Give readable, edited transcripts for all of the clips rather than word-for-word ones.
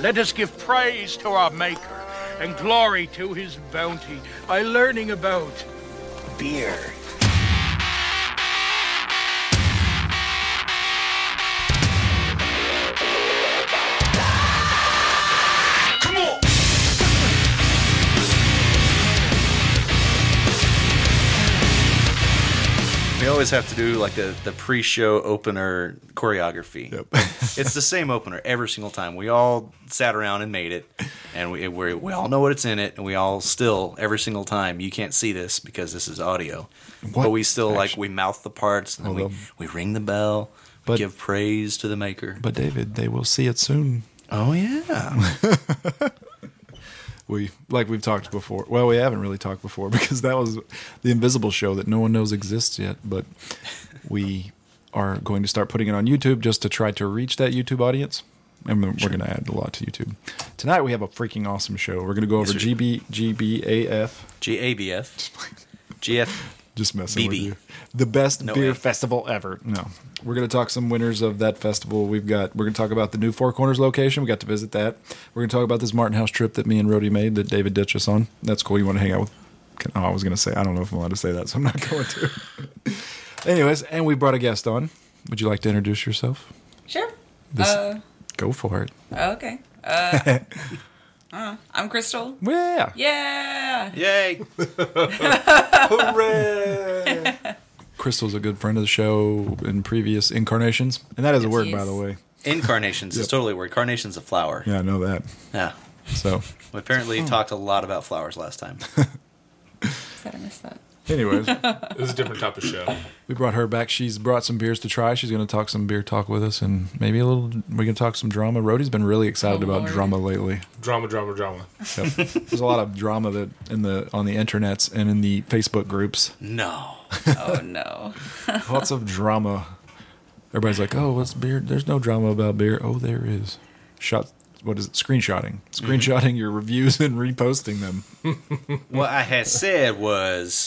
let us give praise to our Maker and glory to his bounty by learning about beer. We always have to do like the pre-show opener choreography. Yep. It's the same opener every single time. We all sat around and made it, and we all know what it's in it, and we all still, every single time, you can't see this because this is audio, but we still we mouth the parts, and then we ring the bell, we give praise to the Maker. But David, they will see it soon. Oh, yeah. We've talked before. Well, we haven't really talked before because that was the invisible show that no one knows exists yet. But we are going to start putting it on YouTube just to try to reach that YouTube audience. And we're going to add a lot to YouTube. Tonight we have a freaking awesome show. We're going to go over GBAF. GF. Just messing BB. with you. The best beer festival ever. No. We're going to talk some winners of that festival. We're going to talk about the new Four Corners location. We got to visit that. We're going to talk about this Martin House trip that me and Rhodey made that David ditched us on. That's cool. You want to hang out with... Oh, I was going to say, I don't know if I'm allowed to say that, so I'm not going to. Anyways, and we brought a guest on. Would you like to introduce yourself? Sure. Go for it. Okay. I'm Crystal. Yeah. Yeah. Yay. Hooray. Crystal's a good friend of the show in previous incarnations. And that is a word, by the way. Incarnations is totally a word. Carnation's a flower. Yeah, I know that. Yeah. So We apparently talked a lot about flowers last time. Said I missed that. anyways, This is a different type of show. we brought her back. She's brought some beers to try. She's going to talk some beer talk with us, and maybe we're going to talk some drama. Rhodey's been really excited about Lord. drama lately. Drama. Yep. There's a lot of drama that on the internets and in the Facebook groups. No. Oh, no. Lots of drama. Everybody's like, "Oh, what's beer? There's no drama about beer." Oh, there is. What is it? Screenshotting your reviews and reposting them. What I had said was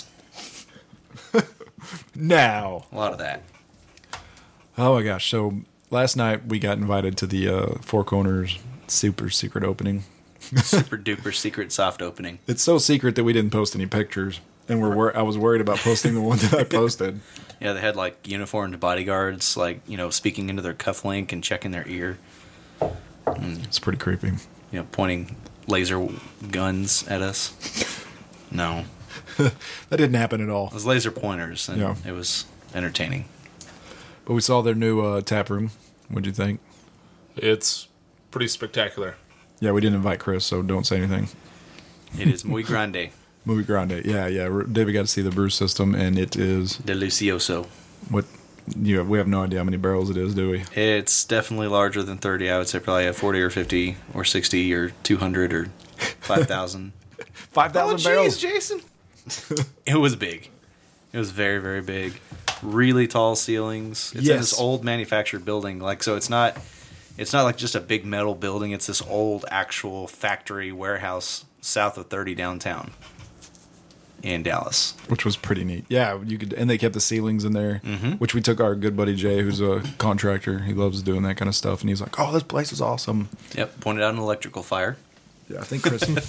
Now, a lot of that. oh my gosh! So last night we got invited to the Four Corners super secret opening. Super duper secret soft opening. It's so secret that we didn't post any pictures, and I was worried about posting the one that I posted. Yeah, they had like uniformed bodyguards, like, speaking into their cufflink and checking their ear. It's pretty creepy. Pointing laser guns at us. No. That didn't happen at all. It was laser pointers, and it was entertaining. But we saw their new tap room. What'd you think? It's pretty spectacular. Yeah, we didn't invite Chris, so don't say anything. It is muy grande. Muy grande. Yeah. David got to see the brew system, and it is Delicioso. what. We have no idea how many barrels it is, do we? It's definitely larger than 30. I would say probably 40 or 50 or 60 or 200 or 5,000. 5,000 barrels. Jason. It was big. It was very, very big. Really tall ceilings. It's in this old manufactured building. So it's not like just a big metal building. It's this old actual factory warehouse south of 30 downtown in Dallas. Which was pretty neat. Yeah, and they kept the ceilings in there, which we took our good buddy Jay, who's a contractor. He loves doing that kind of stuff, and he's like, "Oh, this place is awesome." Yep, pointed out an electrical fire. Yeah, I think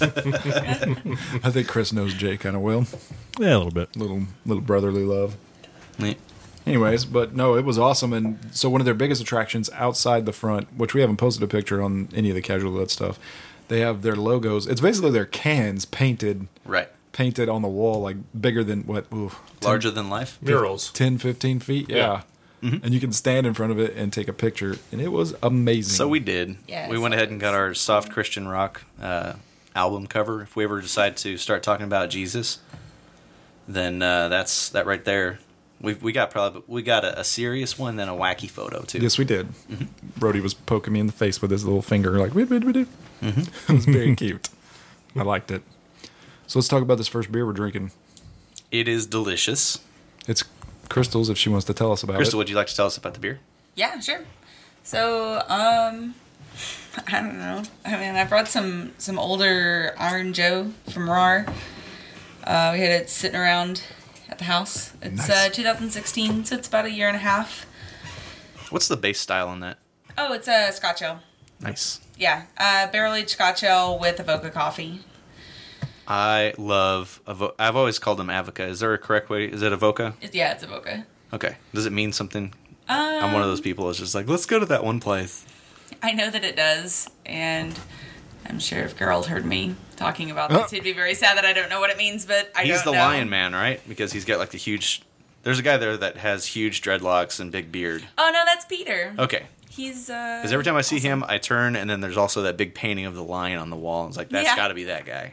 Chris knows Jay kind of well. Yeah, a little bit. Little brotherly love. Yeah. Anyways, but no, it was awesome. And so one of their biggest attractions outside the front, which we haven't posted a picture on any of the Casual Lit stuff, they have their logos. It's basically their cans painted on the wall, like bigger than what? Larger than life? Murals. 10, 15 feet? Yeah. Mm-hmm. And you can stand in front of it and take a picture. And it was amazing. So we did. Yeah, we went ahead and got our soft Christian rock album cover. If we ever decide to start talking about Jesus, then that's that right there. We got a serious one, then a wacky photo too. Yes, we did. Mm-hmm. Brody was poking me in the face with his little finger, like, mm-hmm. It was very cute. I liked it. So let's talk about this first beer we're drinking. It is delicious. It's Crystal's, if she wants to tell us about Crystal, it. would you like to tell us about the beer? Yeah, sure. So, I don't know. I mean, I brought some older Iron Joe from RAR. We had it sitting around at the house. It's Nice. 2016, so it's about a year and a half. What's the base style on that? Oh, it's a Scotch Ale. Nice. Yeah, barrel-aged Scotch ale with Avoca coffee. I love I've always called them Avoca. Is there a correct way? Is it Avoca? Yeah, it's Avoca. Okay. Does it mean something? I'm one of those people that's just like, let's go to that one place. I know that it does, and I'm sure if Gerald heard me talking about this, he'd be very sad that I don't know what it means, but I don't know. He's the Lion Man, right? Because he's got like the huge... There's a guy there that has huge dreadlocks and big beard. Oh, no, that's Peter. Okay. He's, Because every time I see him, I turn, and then there's also that big painting of the lion on the wall. It's like, that's got to be that guy.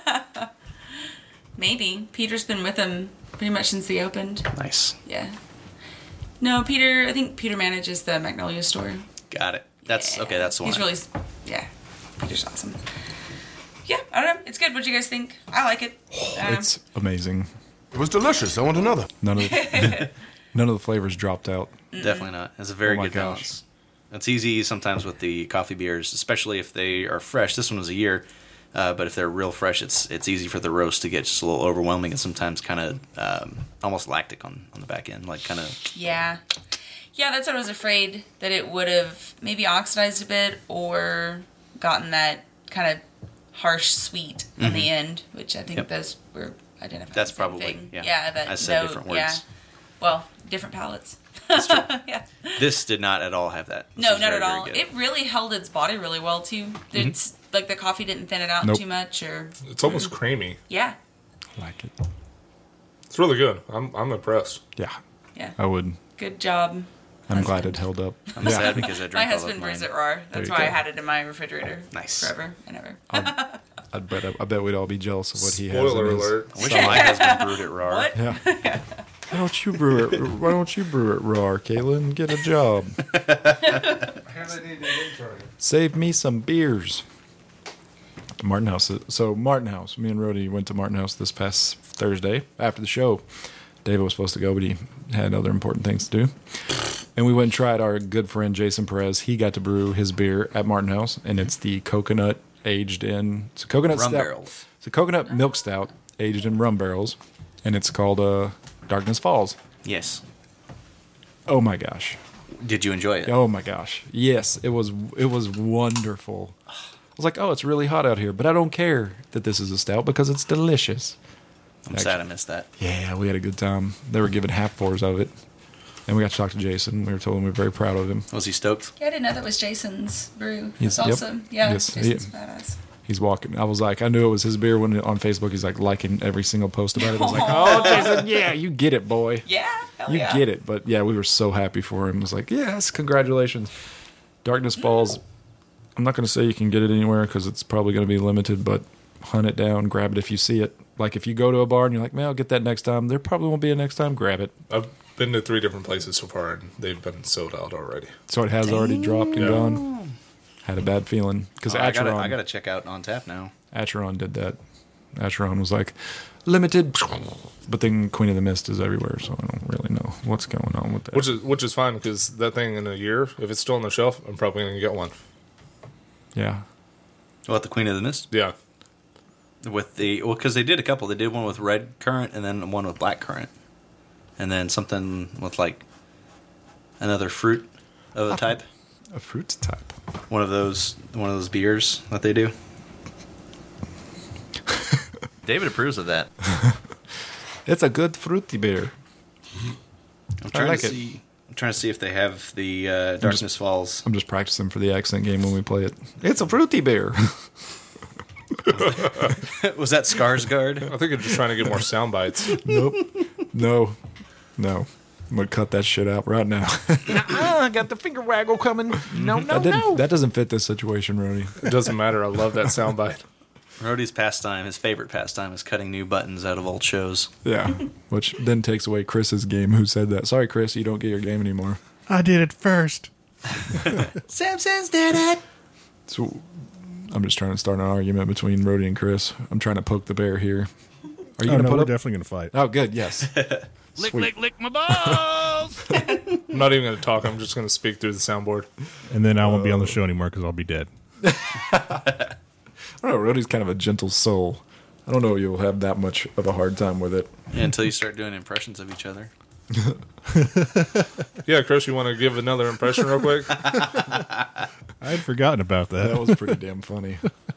Maybe. Peter's been with him pretty much since they opened. Nice. Yeah. No, Peter, I think Peter manages the Magnolia store. Got it. That's okay. That's the one. He's really, yeah. Peter's awesome. Yeah, I don't know. It's good. What do you guys think? I like it. It's amazing. It was delicious. I want another. None of the flavors dropped out. Definitely not. It's a very good balance. It's easy sometimes with the coffee beers, especially if they are fresh. This one was a year, but if they're real fresh, it's easy for the roast to get just a little overwhelming and sometimes kind of almost lactic on the back end, like kind of. Yeah. Yeah, that's what I was afraid, that it would have maybe oxidized a bit or gotten that kind of harsh sweet on the end, which I think those were identified. That's as the same probably, thing. yeah. That I said note, different words. Yeah. Well, different palates. That's true. Yeah. This did not at all have that. This No, was not very, at very all. good. It really held its body really well too. It's like the coffee didn't thin it out Nope. too much, or It's almost creamy. yeah, I like it. It's really good. I'm impressed. Yeah, yeah. I would. Good job. I'm glad it held up. I'm sad because I My drank all of husband mine. brews it raw. That's you why I go. had it in my refrigerator. Nice. Forever and ever. I bet we'd all be jealous of what he has. Spoiler in his- alert. I wish my husband brewed it raw. What? Yeah. Why don't you brew it? Why don't you brew it raw, Caitlin? Get a job. Save me some beers. Martin House. So Martin House. Me and Rhodey went to Martin House this past Thursday after the show. David was supposed to go, but he had other important things to do. And we went and tried our good friend Jason Perez. He got to brew his beer at Martin House, and it's the coconut aged in. It's a coconut Rum stout. barrels. It's a coconut milk stout aged in rum barrels, and it's called Darkness Falls. Yes. Oh my gosh. Did you enjoy it? Oh my gosh. Yes, it was wonderful. I was like, oh, it's really hot out here, but I don't care that this is a stout because it's delicious. I'm sad I missed that. Yeah, we had a good time. They were giving half pours of it. And we got to talk to Jason. We were told him we were very proud of him. Was he stoked? Yeah, I didn't know that was Jason's brew. Yes, That's yep. awesome. Yeah, Yes, Jason's he- badass. He's walking. I was like, I knew it was his beer when on Facebook he's like liking every single post about it. I was like, oh, Jason, yeah, you get it, boy. Yeah, hell You yeah. get it. But yeah, we were so happy for him. It was like, yes, congratulations. Darkness Falls. I'm not going to say you can get it anywhere because it's probably going to be limited, but hunt it down, grab it if you see it. Like if you go to a bar and you're like, man, I'll get that next time. There probably won't be a next time. Grab it. I've been to 3 different places so far, and they've been sold out already. So it has already dropped and Yeah. gone. Had a bad feeling because I Acheron, gotta check out On Tap now. Acheron did that. Acheron was like limited, but then Queen of the Mist is everywhere, so I don't really know what's going on with that. Which is fine, because that thing in a year, if it's still on the shelf, I'm probably going to get one. Yeah, What, the Queen of the Mist? Yeah. With the because they did a couple. They did one with red currant and then one with black currant, and then something with like another fruit of a type. a fruit type. One of those beers that they do. David approves of that. It's a good fruity beer. I'm trying like to it. see. I'm trying to see if they have the Darkness Falls. I'm just practicing for the accent game when we play it. It's a fruity beer. Was that Skarsgård? I think you're just trying to get more sound bites. Nope. No. I'm gonna cut that shit out right now. I got the finger waggle coming. No. That doesn't fit this situation, Rody. It doesn't matter. I love that sound bite. Rody's pastime, his favorite pastime, is cutting new buttons out of old shows. Yeah. Which then takes away Chris's game. Who said that? Sorry, Chris, you don't get your game anymore. I did it first. Simpsons did it. So I'm just trying to start an argument between Rody and Chris. I'm trying to poke the bear here. Are you Oh, gonna no, put we're up? definitely going to fight. Oh, good. Yes. Sweet. Lick my balls. I'm not even going to talk. I'm just going to speak through the soundboard. And then I won't be on the show anymore because I'll be dead. I don't know. Rody's kind of a gentle soul. I don't know. You'll have that much of a hard time with it. Yeah, until you start doing impressions of each other. Yeah, Chris, you want to give another impression real quick? I had forgotten about that. That was pretty damn funny.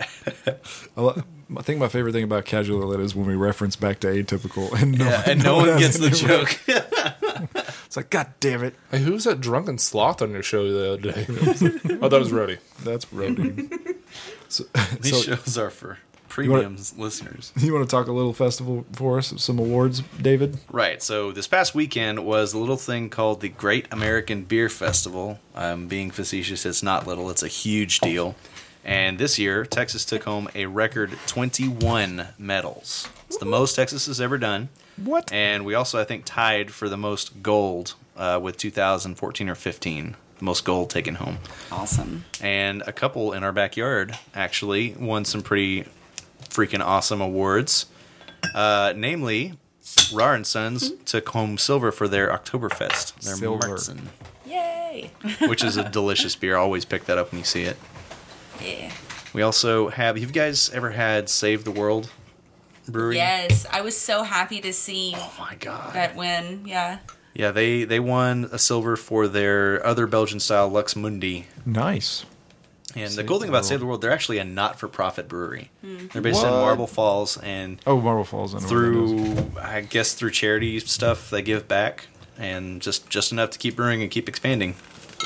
I think my favorite thing about Casual Roulette is when we reference back to Atypical and no one has gets the any- joke. It's like, God damn it. Hey, who was that drunken sloth on your show the other day? Oh, that was Rody. That's Rody. These shows are for premium listeners. You want to talk a little festival for us? Some awards, David? Right. So this past weekend was a little thing called the Great American Beer Festival. I'm being facetious. It's not little. It's a huge deal. And this year, Texas took home a record 21 medals. It's the most Texas has ever done. What? And we also, I think, tied for the most gold with 2014 or 15. The most gold taken home. Awesome. And a couple in our backyard actually won some pretty freaking awesome awards. Namely, Rar and Sons took home silver for their Oktoberfest. Their Silver. Marzen, Yay. which is a delicious beer. I always pick that up when you see it. Yeah. We also have you guys ever had Save the World Brewery? Yes, I was so happy to see Oh my god. that win. Yeah. Yeah, they won a silver for their other Belgian style Lux Mundi. Nice. And the Save cool the thing about World. Save the World, they're actually a not-for-profit brewery. They're based in What? Marble Falls, and Oh, Marble Falls. I know where that is. through I guess through charity stuff they give back, and just enough to keep brewing and keep expanding.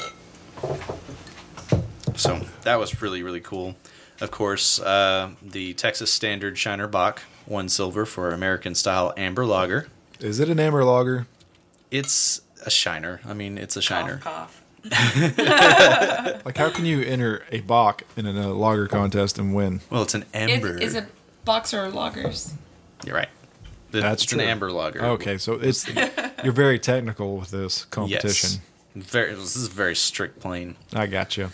So that was really, really cool. Of course, the Texas Standard Shiner Bock won silver for American style amber lager. Is it an amber lager? It's a shiner. I mean, it's a shiner. Cough. Like, how can you enter a Bach in a lager contest and win? Well, it's an amber. Is it boxer or loggers? You're right. That's it's true. an amber lager. Okay, so you're very technical with this competition. Yes. This is very strict playing. I got you.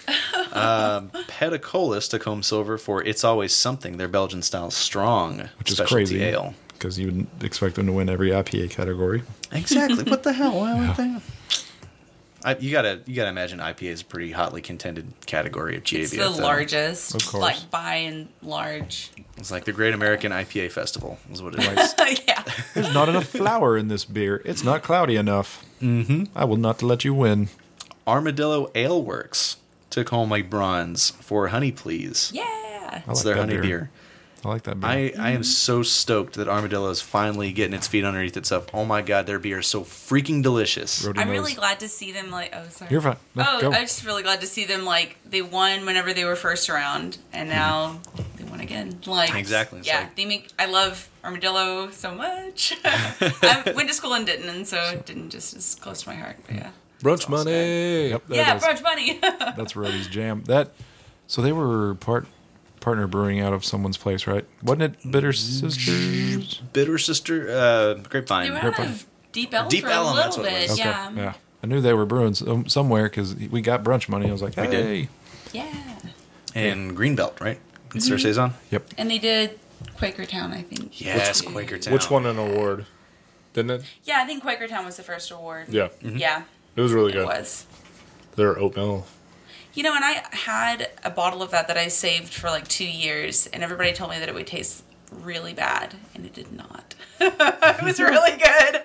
Pedicolis took home silver for It's Always Something, their Belgian style strong Which is specialty crazy. ale. Because you would expect them to win every IPA category. Exactly. What the hell? Why would they? You gotta imagine IPA is a pretty hotly contended category of GABF. It's the though. largest, Of course. like by and large. It's like the Great American IPA Festival is what it is. Yeah. There's not enough flour in this beer. It's not cloudy enough. Mm-hmm. I will not let you win. Armadillo Ale Works took home a bronze for Honey Please. Yeah. I It's like their that honey beer. I like that beer. I am so stoked that Armadillo is finally getting its feet underneath itself. Oh my god, their beer is so freaking delicious. Rody I'm knows. really glad to see them like. Oh, sorry. You're fine. No, Oh, go. I'm just really glad to see them like they won whenever they were first around, and now they won again. Like Exactly. It's yeah, like- they make. I love Armadillo so much. I went to school in Denton, and so it didn't just as close to my heart. But yeah. Brunch money. Yep, that Yeah, is- brunch money. That's Rody's jam. So they were partner brewing out of someone's place, right? Wasn't it Bitter Sisters? Bitter Sister, Grapevine. They were out of Deep Elm Deep for Elm, a that's little what it bit. was. Yeah. Yeah. I knew they were brewing somewhere because we got brunch money. I was like, hey. did. Yeah. And Greenbelt, right? In Sir Saison? Yep. And they did Quakertown, I think. Yes, Quakertown. Which won an award? Didn't it? Yeah, I think Quakertown was the first award. Yeah. Yeah, It was really it good. was. Their oatmeal. You know, and I had a bottle of that I saved for like 2 years, and everybody told me that it would taste really bad, and it did not. It was really good.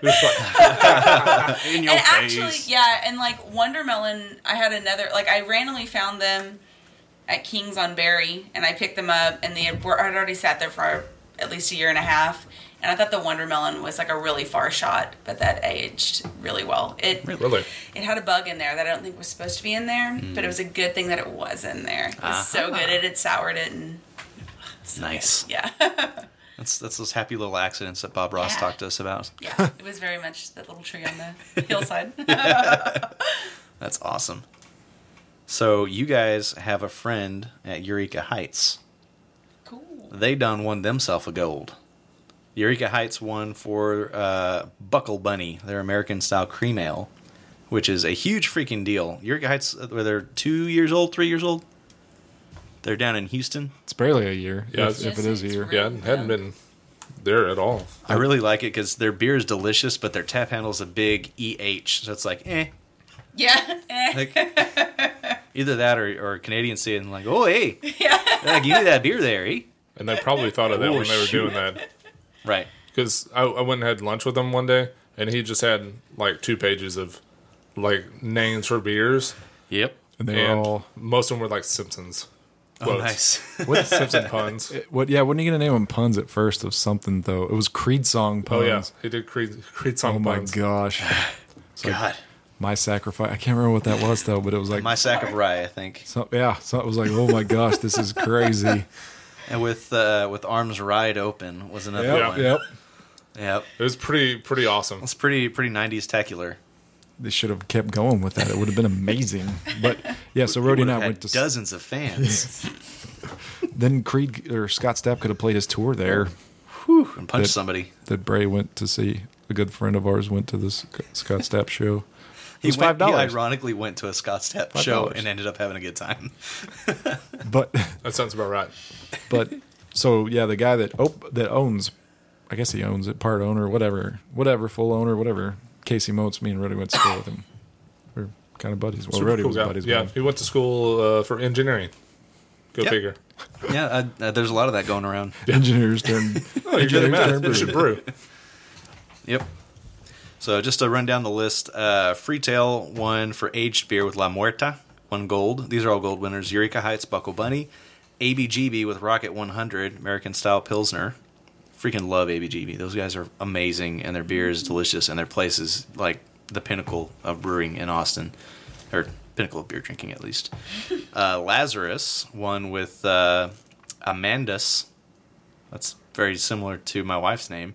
In your And face. actually, yeah, and like Wondermelon, I had another, like I randomly found them at King's on Berry, and I picked them up, and I'd already sat there for at least a year and a half, and I thought the Wondermelon was like a really far shot, but that aged really well. Really? It had a bug in there that I don't think was supposed to be in there, but it was a good thing that it was in there. It was so good, it had soured it, and Nice. yeah. That's those happy little accidents that Bob Ross Yeah. talked to us about. Yeah, it was very much that little tree on the hillside. That's awesome. So you guys have a friend at Eureka Heights. Cool. They done won themselves a gold. Eureka Heights won for Buckle Bunny, their American style cream ale, which is a huge freaking deal. Eureka Heights, where they're 2 years old, 3 years old. They're down in Houston. It's barely a year, Yeah, if it is a it's year. really- Yeah, I hadn't been there at all. I really like it because their beer is delicious, but their tap handle's a big EH, so it's like, Yeah. like either that or Canadians say it and like, oh hey, yeah, give me that beer there, eh? And they probably thought of that Oh, when they were shoot. doing that. Right. Because I went and had lunch with him one day, and he just had like 2 pages of like names for beers. Yep. And they were all... most of them were like Simpsons. Oh, quotes. nice. What Simpson puns? What? Yeah, wasn't he going to name them puns at first of something, though? It was Creed song puns. Oh, yeah. He did Creed song Oh, my puns. gosh. It's like, God. My Sacrifice. I can't remember what that was, though, but it was like... My Sack of Rye, I think. So it was like, oh, my gosh, this is crazy. And with Arms Wide Open was another Yep, one. yep. Yep. It was pretty awesome. It's pretty 90s-tacular. They should have kept going with that. It would have been amazing. But, yeah, so Rhodey and I went to... dozens of fans. Then Creed or Scott Stapp could have played his tour there. Whew, and punched somebody. That Bray went to see. A good friend of ours went to this Scott Stapp show. It was He $5. ironically went to a Scott Stapp show and ended up having a good time. But That sounds about right. So yeah, the guy that owns, I guess he owns it, part owner, whatever, full owner, whatever. Casey Motes, me and Rhodey went to school with him. We're kind of buddies. Well, Super Rhodey cool was guy. buddies Yeah, with him. he went to school for engineering. Go Yep. figure. Yeah, there's a lot of that going around. Engineers turned. Oh, you're good at math. You brew. should brew. Yep. So just to run down the list, Freetail won for aged beer with La Muerta, 1 gold. These are all gold winners. Eureka Heights, Buckle Bunny. ABGB with Rocket 100, American Style Pilsner. Freaking love ABGB. Those guys are amazing, and their beer is delicious, and their place is like the pinnacle of brewing in Austin. Or pinnacle of beer drinking, at least. Lazarus won with Amandus. That's very similar to my wife's name.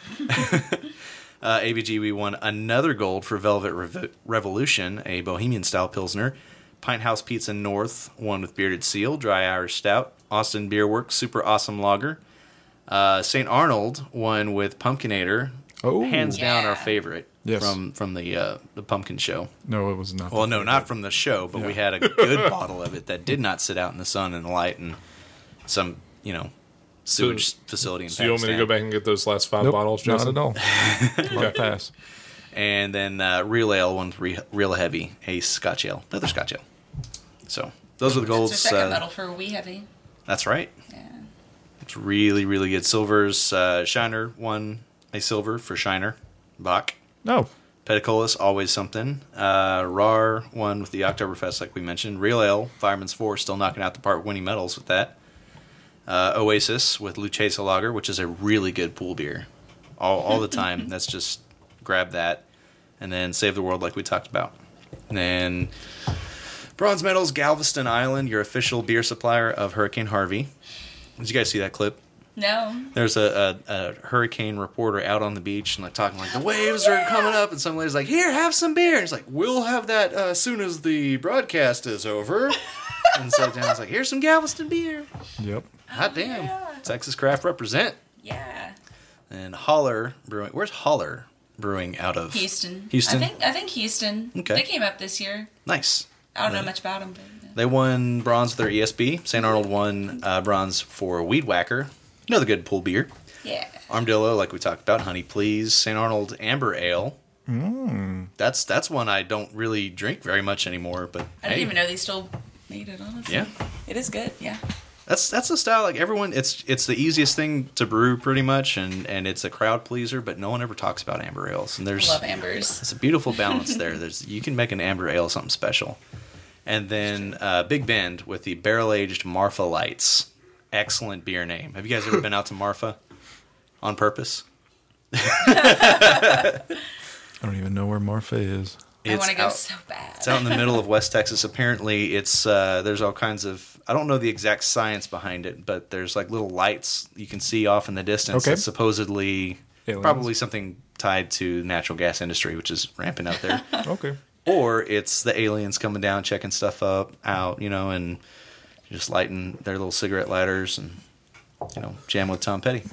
ABGB won another gold for Velvet Revolution, a Bohemian-style Pilsner. Pint House Pizza North won with Bearded Seal, Dry Irish Stout. Austin Beer Works, Super Awesome Lager. St. Arnold won with Pumpkinator. Oh. Hands down Yeah. our favorite Yes. from the pumpkin show. No, it was not. Well, no, not from the show, but we had a good bottle of it that did not sit out in the sun and the light and some, sewage facility in So you want me to Pakistan. go back and get those last 5 Nope, bottles, not Jason? at all. Long pass. And then Real Ale won with Real Heavy, a Scotch Ale, another Scotch Ale. So those are the golds. It's the second medal for Wee Heavy. That's right. Yeah. It's really, really good. Silvers. Shiner won a silver for Shiner. Bach. No. Pedicolis, always something. RAR won with the Oktoberfest, like we mentioned. Real Ale, Fireman's 4, still knocking out the park, winning medals with that. Oasis with Lucchese Lager, which is a really good pool beer. All the time. That's just grab that. And then Save the World, like we talked about. And then bronze medals, Galveston Island, your official beer supplier of Hurricane Harvey. Did you guys see that clip? No. There's a hurricane reporter out on the beach and like talking like the waves are coming up, and some lady's like, "Here, have some beer." And he's like, "We'll have that as soon as the broadcast is over." And so Dan's like, "Here's some Galveston beer." Yep. Hot damn, yeah. Texas craft represent. Yeah. And Holler Brewing. Where's Holler Brewing out of? Houston. Houston. I think Houston. Okay. They came up this year. Nice. I don't know much about them, but They won bronze with their ESB. St. Arnold won bronze for Weed Whacker. Another good pool beer. yeah. Armadillo, like we talked about, Honey Please, St. Arnold Amber Ale. That's one I don't really drink very much anymore. But I didn't even know they still made it. Honestly, Yeah. it is good. Yeah. that's the style. Like everyone, it's the easiest thing to brew pretty much, and it's a crowd pleaser. But no one ever talks about amber ales, and I there's love ambers. it's a beautiful balance there. You can make an amber ale something special. And then Big Bend with the barrel aged Marfa Lights. Excellent beer name. Have you guys ever been out to Marfa on purpose? I don't even know where Marfa is. I want to go out- so bad. It's out in the middle of West Texas. Apparently, it's there's all kinds of, I don't know the exact science behind it, but there's like little lights you can see off in the distance. Okay. That's supposedly Aliens. probably something tied to the natural gas industry, which is rampant out there. Okay. Or it's the aliens coming down, checking stuff out, and just lighting their little cigarette lighters and, jam with Tom Petty.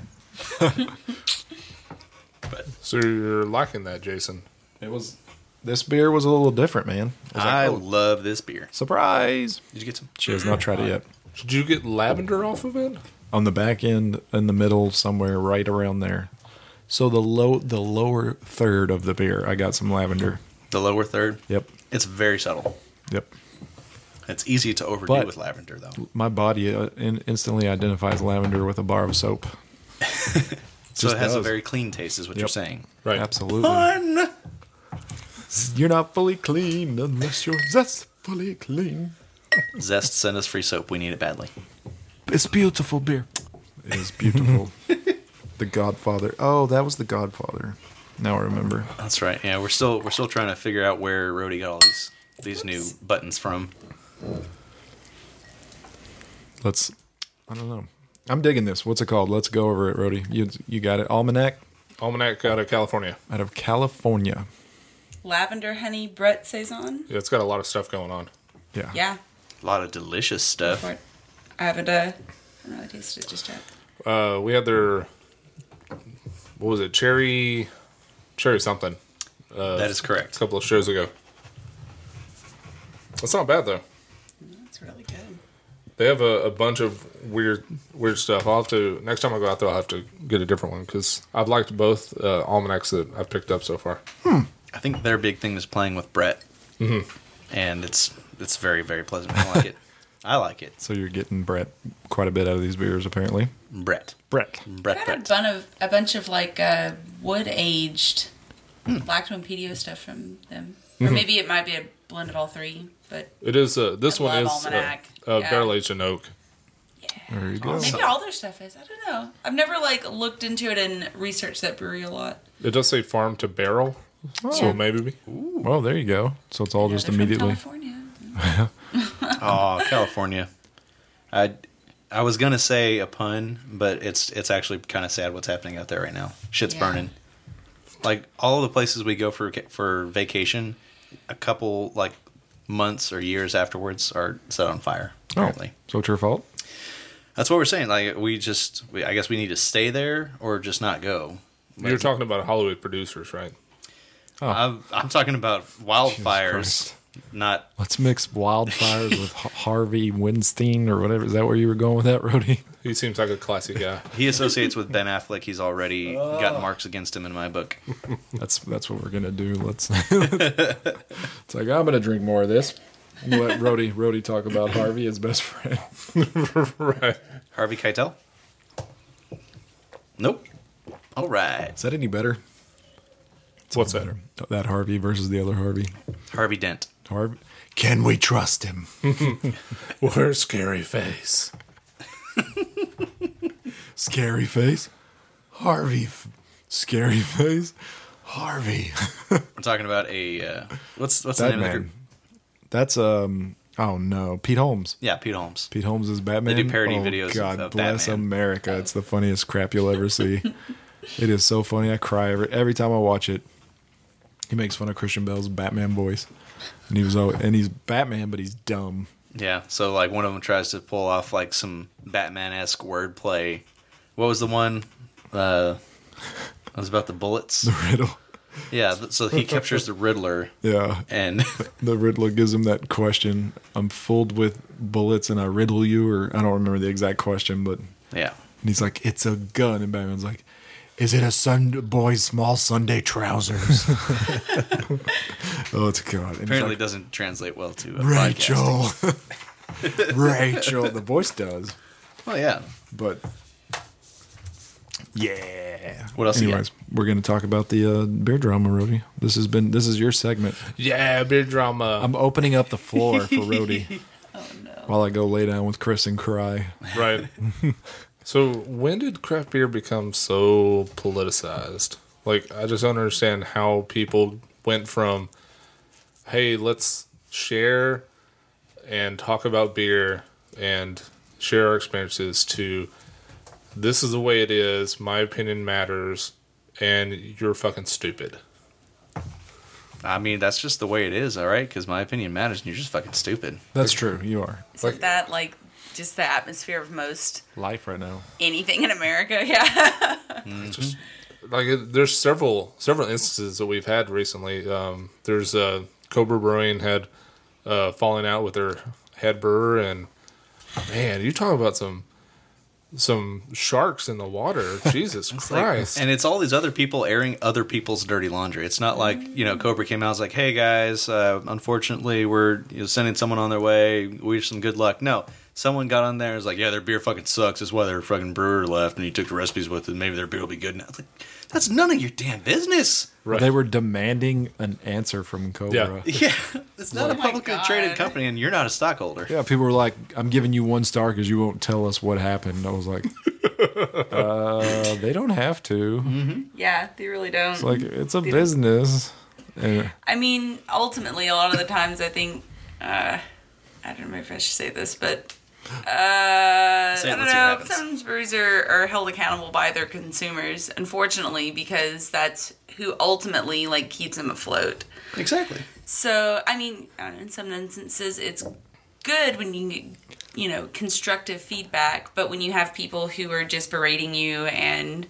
So you're liking that, Jason? This beer was a little different, man. I love this beer. Surprise! Did you get some? She has not tried it yet. Did you get lavender off of it? On the back end, in the middle, somewhere right around there. So the lower third of the beer, I got some lavender. The lower third? Yep. It's very subtle. Yep. It's easy to overdo But- with lavender, though. My body instantly identifies lavender with a bar of soap. So it has a does. very clean taste, is what you're Yep. Right. Absolutely. Fun! You're not fully clean unless you're zest Fully clean. Zest, send us free soap. We need it badly. It's beautiful beer. It is beautiful. The Godfather. Oh, that was The Godfather. Now I remember. That's right. Yeah, we're still trying to figure out where Rhodey got all these new buttons from. I don't know. I'm digging this. What's it called? Let's go over it, Rhodey. You got it. Almanac? Almanac out of California. Out of California. Lavender honey Brett Saison. Yeah, it's got a lot of stuff going on. Yeah. Yeah. A lot of delicious stuff. I haven't really tasted it just yet. We had their, what was it, cherry something. That is correct. A couple of shows ago. It's not bad though. That's really good. They have a bunch of weird stuff. I'll have to, next time I go out there, I'll have to get a different one because I've liked both almanacs that I've picked up so far. I think their big thing is playing with Brett. Mm-hmm. And it's very, very pleasant. I like it. I like it. So you're getting Brett quite a bit out of these beers, apparently. Brett. I got a bunch of like wood aged lactone PDO stuff from them, or maybe it might be a blend of all three. But it is. This I one love is Almanac. barrel aged in oak. Yeah, There you go. maybe all their stuff is. I don't know. I've never like looked into it and researched that brewery a lot. It does say farm to barrel, so maybe. Well, there you go. So it's all just They're from immediately. California. Oh, California. I was gonna say a pun, but it's actually kind of sad what's happening out there right now. Shit's burning. Like all the places we go for vacation, a couple like months or years afterwards are set on fire. Apparently, So it's your fault? that's what we're saying. Like I guess we need to stay there or just not go. You're talking about Hollywood producers, right? I'm talking about wildfires, Christ. not. Let's mix wildfires with Harvey Weinstein or whatever. Is that where you were going with that, Rhodey? He seems like a classy guy. He associates with Ben Affleck. He's already got marks against him in my book. That's what we're gonna do. Let's. It's like I'm gonna drink more of this. I'm gonna let Rhodey talk about Harvey, his best friend. Right. Harvey Keitel? Nope. All right. Is that any better? What's that? Better. That Harvey versus the other Harvey. Harvey Dent. Harvey. Can we trust him? Where's Scary Face? Scary face. Harvey. Scary face. Harvey. We're talking about a what's the name of the group? That's oh no, Pete Holmes. Yeah, Pete Holmes. Pete Holmes is Batman. They do parody videos God of bless Batman. America. It's the funniest crap you'll ever see. It is so funny. I cry every time I watch it. He makes fun of Christian Bale's Batman voice, and he's Batman, but he's dumb. Yeah, so like one of them tries to pull off like some Batman-esque wordplay. What was the one? It was about the bullets. The riddle. Yeah, so he captures the Riddler. Yeah, And the Riddler gives him that question. I'm filled with bullets, and I riddle you, or I don't remember the exact question, but yeah. and he's like, "It's a gun," and Batman's like, "Is it a boy's small Sunday trousers?" Oh, it's God. And Apparently he's doesn't translate well to like, podcasting. Rachel. Rachel. The voice does, Well, yeah. but yeah. What else? Anyways, we're going to talk about the beer drama, Rhodey. This is your segment. Yeah, beer drama. I'm opening up the floor for Rhodey Oh no. while I go lay down with Chris and cry. Right. So when did craft beer become so politicized? Like, I just don't understand how people went from, hey, let's share and talk about beer and share our experiences, to this is the way it is, my opinion matters, and you're fucking stupid. I mean, that's just the way it is, all right? Because my opinion matters, and you're just fucking stupid. That's true. You are. Isn't that like just the atmosphere of most Life right now. anything in America? Yeah. Just like there's several instances that we've had recently. There's Cobra Brewing had falling out with their head brewer, and man, you talk about some sharks in the water. Jesus Christ. And it's all these other people airing other people's dirty laundry. It's not like, Cobra came out and was like, hey guys, unfortunately we're sending someone on their way. We wish them good luck. No, someone got on there and was like, yeah, their beer fucking sucks. That's why their fucking brewer left, and he took the recipes with it. Maybe their beer will be good now. It's like, that's none of your damn business. Right. They were demanding an answer from Cobra. Yeah, it's not a my publicly traded God. company, and you're not a stockholder. Yeah, people were like, I'm giving you 1 star because you won't tell us what happened. I was like, they don't have to. Yeah, they really don't. It's like, it's a business. And I mean, ultimately, a lot of the times, I think, I don't know if I should say this, but I Say it, don't let's see what know. happens. Sometimes breweries are held accountable by their consumers, unfortunately, because that's who ultimately like keeps them afloat. Exactly. So, I mean, in some instances, it's good when you get, constructive feedback, but when you have people who are just berating you and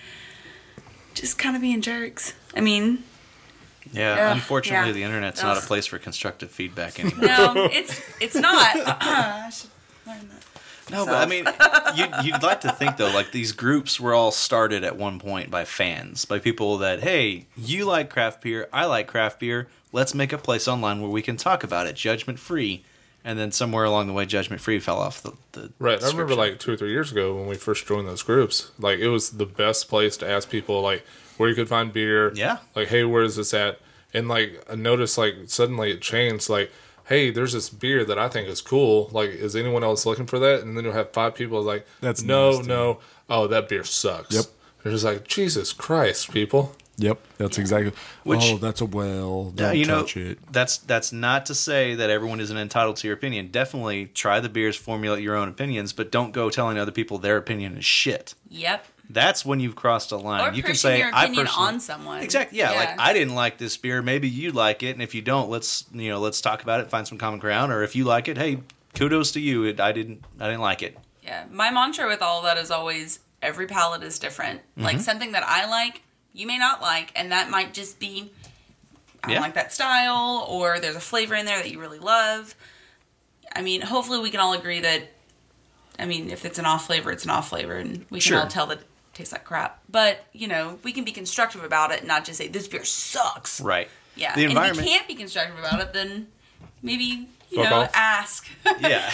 just kind of being jerks, I mean. Yeah, Yeah, unfortunately, yeah. the internet's not a Ugh. place for constructive feedback anymore. No, it's not. I should learn that. No, but I mean, you'd like to think, though, like these groups were all started at one point by fans, by people that, hey, you like craft beer, I like craft beer, let's make a place online where we can talk about it, judgment-free. And then somewhere along the way, judgment-free fell off the Right. I remember description. like 2 or 3 years ago when we first joined those groups, like it was the best place to ask people like where you could find beer. Yeah. Like, hey, where is this at? And like I noticed like suddenly it changed. Like, hey, there's this beer that I think is cool. Like, is anyone else looking for that? And then you'll have 5 people like, That's no, nasty. no. Oh, that beer sucks. Yep. They're just like, Jesus Christ, people. Yep, that's exactly. Which- that's a well. Don't you know, touch it. that's not to say that everyone isn't entitled to your opinion. Definitely try the beers, formulate your own opinions, but don't go telling other people their opinion is shit. Yep. That's when you've crossed a line. Or you can pushing say, your "I opinion personally on someone." Exactly. Yeah, like I didn't like this beer. Maybe you like it, and if you don't, let's talk about it, find some common ground. Or if you like it, hey, kudos to you. I didn't like it. Yeah. My mantra with all of that is always every palate is different. Like something that I like, you may not like, and that might just be I don't Yeah. like that style, or there's a flavor in there that you really love. I mean, hopefully we can all agree that, I mean, if it's an off flavor, it's an off flavor, and we can Sure. all tell that it tastes like crap. But, we can be constructive about it and not just say, this beer sucks. Right. Yeah. The And if environment. we can't be constructive about it, then maybe, Fuck off. ask. Yeah.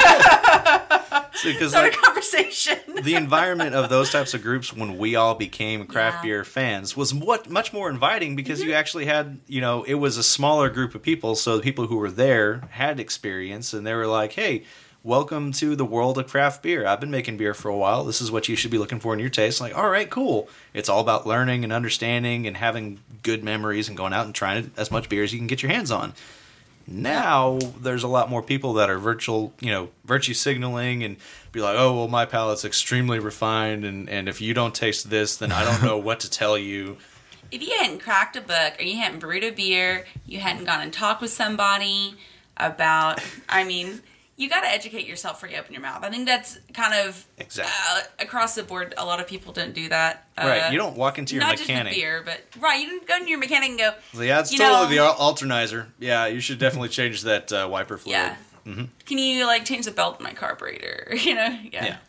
Because Start a conversation. the environment of those types of groups when we all became craft Yeah. beer fans was much more inviting because you actually had, it was a smaller group of people. So the people who were there had experience and they were like, hey, welcome to the world of craft beer. I've been making beer for a while. This is what you should be looking for in your taste. Like, all right, cool. It's all about learning and understanding and having good memories and going out and trying as much beer as you can get your hands on. Now there's a lot more people that are virtue signaling and be like, oh, well, my palate's extremely refined, and if you don't taste this, then I don't know what to tell you. If you hadn't cracked a book or you hadn't brewed a beer, you hadn't gone and talked with somebody about, you got to educate yourself before you open your mouth. I think that's kind of Exactly. Across the board. A lot of people don't do that. Right, you don't walk into your not mechanic. just with beer, but right, you don't go into your mechanic and go, Yeah, it's you totally know- the alternizer. Yeah, you should definitely change that wiper fluid. yeah. Can you change the belt in my carburetor? Yeah.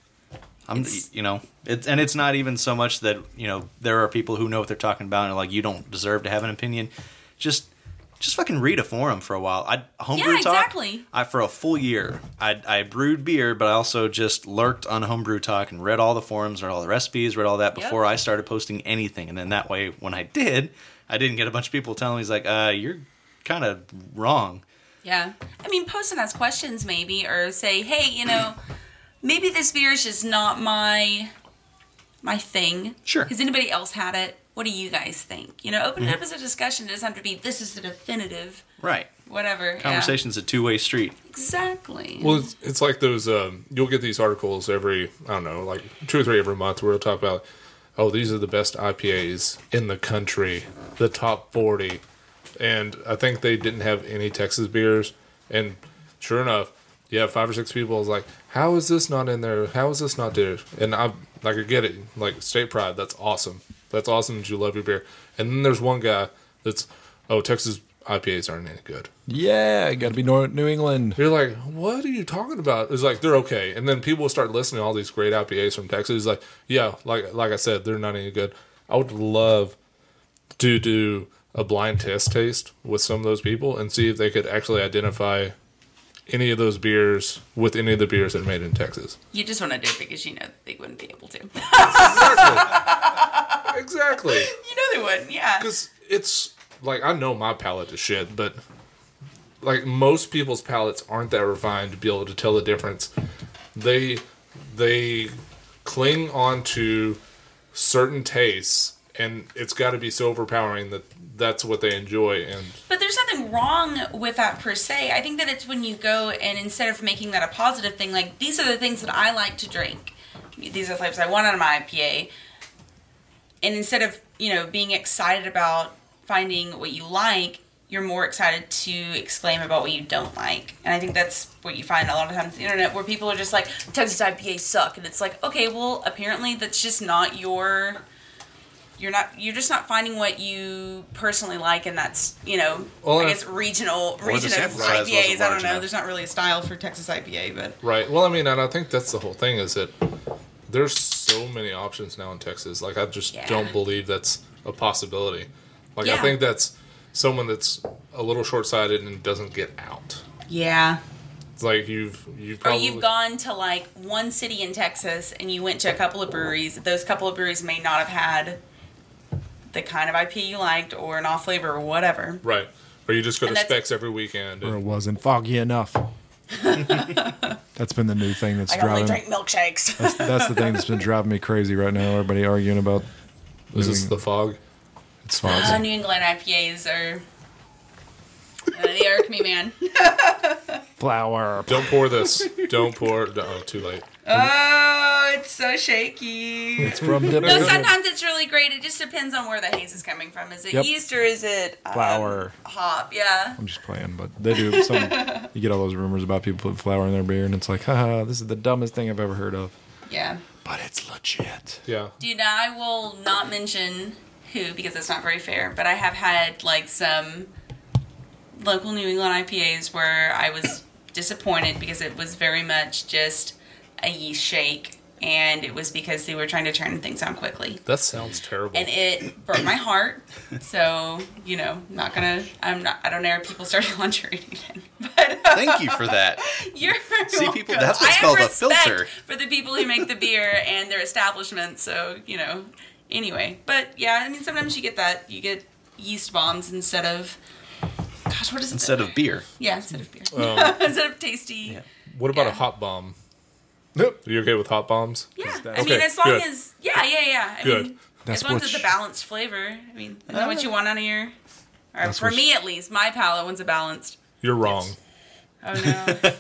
It's not even so much that there are people who know what they're talking about and are like, you don't deserve to have an opinion. Just fucking read a forum for a while. Homebrew Yeah, Talk. exactly. For a full year, I brewed beer, but I also just lurked on Homebrew Talk and read all the forums, read all the recipes, read all that before I started posting anything. And then that way, when I did, I didn't get a bunch of people telling me, you're kind of wrong. Yeah. Post and ask questions maybe, or say, hey, maybe this beer is just not my thing. Sure. Has anybody else had it? What do you guys think? Open it up as a discussion. It doesn't have to be, this is the definitive, Right. whatever. Yeah. Conversation's a two-way street. Exactly. Well, it's like those. You'll get these articles every, 2 or 3 every month where we'll talk about, oh, these are the best IPAs in the country, the top 40. And I think they didn't have any Texas beers. And sure enough, you have 5 or 6 people is like, how is this not in there? How is this not there? And I get it. Like, state pride, that's awesome. That's awesome that you love your beer. And then there's one guy that's, oh, Texas IPAs aren't any good. Yeah, got to be New England. You're like, what are you talking about? It's like, they're okay. And then people will start listening to all these great IPAs from Texas. It's like, yeah, like I said, they're not any good. I would love to do a blind test taste with some of those people and see if they could actually identify any of those beers with any of the beers that are made in Texas. You just want to do it because you know they wouldn't be able to. Exactly. You know they wouldn't, yeah. Because it's like, I know my palate is shit, but like most people's palates aren't that refined to be able to tell the difference. They cling on to certain tastes, and it's got to be so overpowering that that's what they enjoy. But there's nothing wrong with that per se. I think that it's when you go and instead of making that a positive thing, like these are the things that I like to drink. These are the flavors I want out of my IPA. And instead of, being excited about finding what you like, you're more excited to exclaim about what you don't like. And I think that's what you find a lot of times on the internet where people are just like, Texas IPAs suck. And it's like, okay, well, apparently that's just not you're just not finding what you personally like, and that's, I guess regional IPAs. I don't know. There's not really a style for Texas IPA, but right. Well, I mean, and I think that's the whole thing is that there's so many options now in Texas. Like, I just don't believe that's a possibility. Like, I think that's someone that's a little short-sighted and doesn't get out. Yeah. It's like you've probably... Or you've gone to, like, one city in Texas and you went to a couple of breweries. Those couple of breweries may not have had the kind of IPA you liked or an off flavor or whatever. Right. Or you just go to Specs every weekend. Or it wasn't foggy enough. That's been the new thing that's I only drink milkshakes. That's the thing that's been driving me crazy right now. Everybody arguing about... Is this the fog? It's fog. New England IPAs are... they irk me, man. Flour. Don't pour this. Don't pour... Oh, too late. Oh, it's so shaky. It's from Division. No, sometimes it's really great. It just depends on where the haze is coming from. Is it yeast or is it flour? Hop, yeah. I'm just playing, but they do some. You get all those rumors about people putting flour in their beer, and it's like, haha, this is the dumbest thing I've ever heard of. Yeah. But it's legit. Yeah. Dude, I will not mention who because it's not very fair, but I have had like some local New England IPAs where I was disappointed because it was very much just a yeast shake, and it was because they were trying to turn things on quickly. That sounds terrible. And it broke my heart. So, I don't air people's dirty laundry or anything. But thank you for that. You're See, people, that's what's called a filter. For the people who make the beer and their establishment. So, anyway. But yeah, I mean, sometimes you get that. You get yeast bombs instead of, gosh, what is it? Instead of beer. Yeah, instead of beer. Instead of tasty. Yeah. What about a hop bomb? Nope. Are you okay with hot bombs? Yeah. I mean, as long as... Yeah. I mean, as long as it's a balanced flavor. I mean, is that what you want out of your... Or for me, at least, my palate wants a balanced... You're wrong. Oh, no.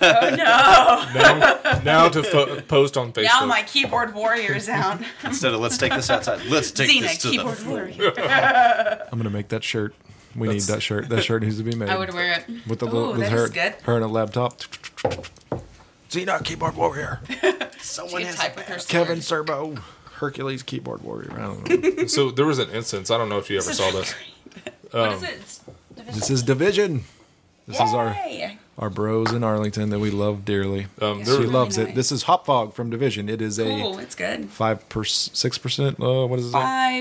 Oh, no. Now to post on Facebook. Now my keyboard warrior is out. Instead of let's take this outside, let's take Xena, this to keyboard the warrior. I'm going to make that shirt. We need that shirt. That shirt needs to be made. I would wear it. With the that is good. Her and a laptop. Xena, keyboard warrior. Someone has type with her sword. Kevin Serbo, Hercules keyboard warrior. I don't know. So there was an instance. I don't know if you ever saw this. What is it? This is Division. This is our bros in Arlington that we love dearly. She loves it. This is Hop Fog from Division. It is it's good. 6%. What is it?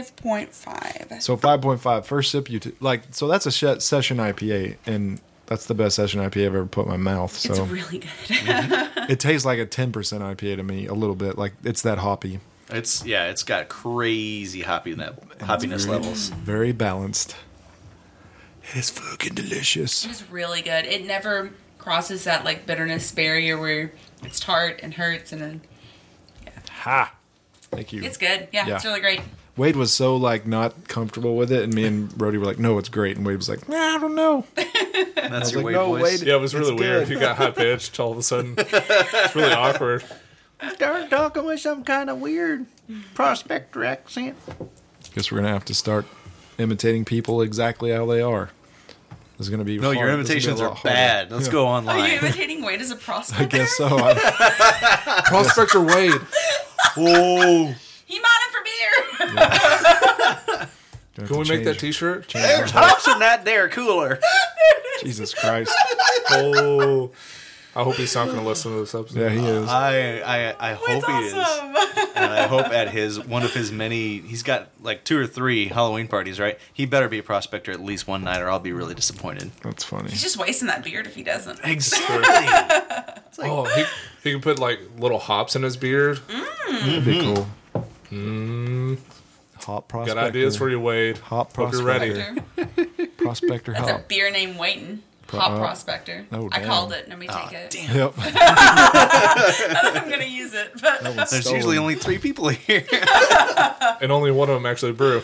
5.5. So 5.5. First sip, so that's a session IPA, and that's the best session IPA I've ever put in my mouth. So it's really good. it tastes like a 10% IPA to me, a little bit. Like it's that hoppy. It's got crazy hoppiness levels. Very balanced. It's fucking delicious. It's really good. It never crosses that like bitterness barrier where it's tart and hurts and then Ha! Thank you. It's good. Yeah, it's really great. Wade was so not comfortable with it, and me and Brody were like, "No, it's great." And Wade was like, "I don't know." That's your like, Wade no, voice. Wade, Yeah, it was really weird. You got high pitched all of a sudden. It's really awkward. Start talking with some kind of weird prospector accent. Guess we're gonna have to start imitating people exactly how they are. This is gonna be no. hard. Your imitations are bad. Let's go online. Are you imitating Wade as a prospector? I guess so. Prospector Wade. Oh, He bought it for beer. Can we make that T-shirt? there's hops in that there cooler. Jesus Christ! Oh, I hope he's not going to listen to this episode. Yeah, he is. I hope he is. And I hope at one of his many, he's got like 2 or 3 Halloween parties, right? He better be a prospector at least one night or I'll be really disappointed. That's funny. He's just wasting that beard if he doesn't. Exactly. He can put like little hops in his beard. That'd be cool. Hop prospector. Got ideas for you, Wade. Hop Hope you're prospector. ready. Prospector That's a hop. beer name waiting. Hop Prospector. Oh, I damn. called it. Nobody take it. Damn. Yep. I don't think I'm going to use it, but There's usually only 3 people here. And only one of them actually brew.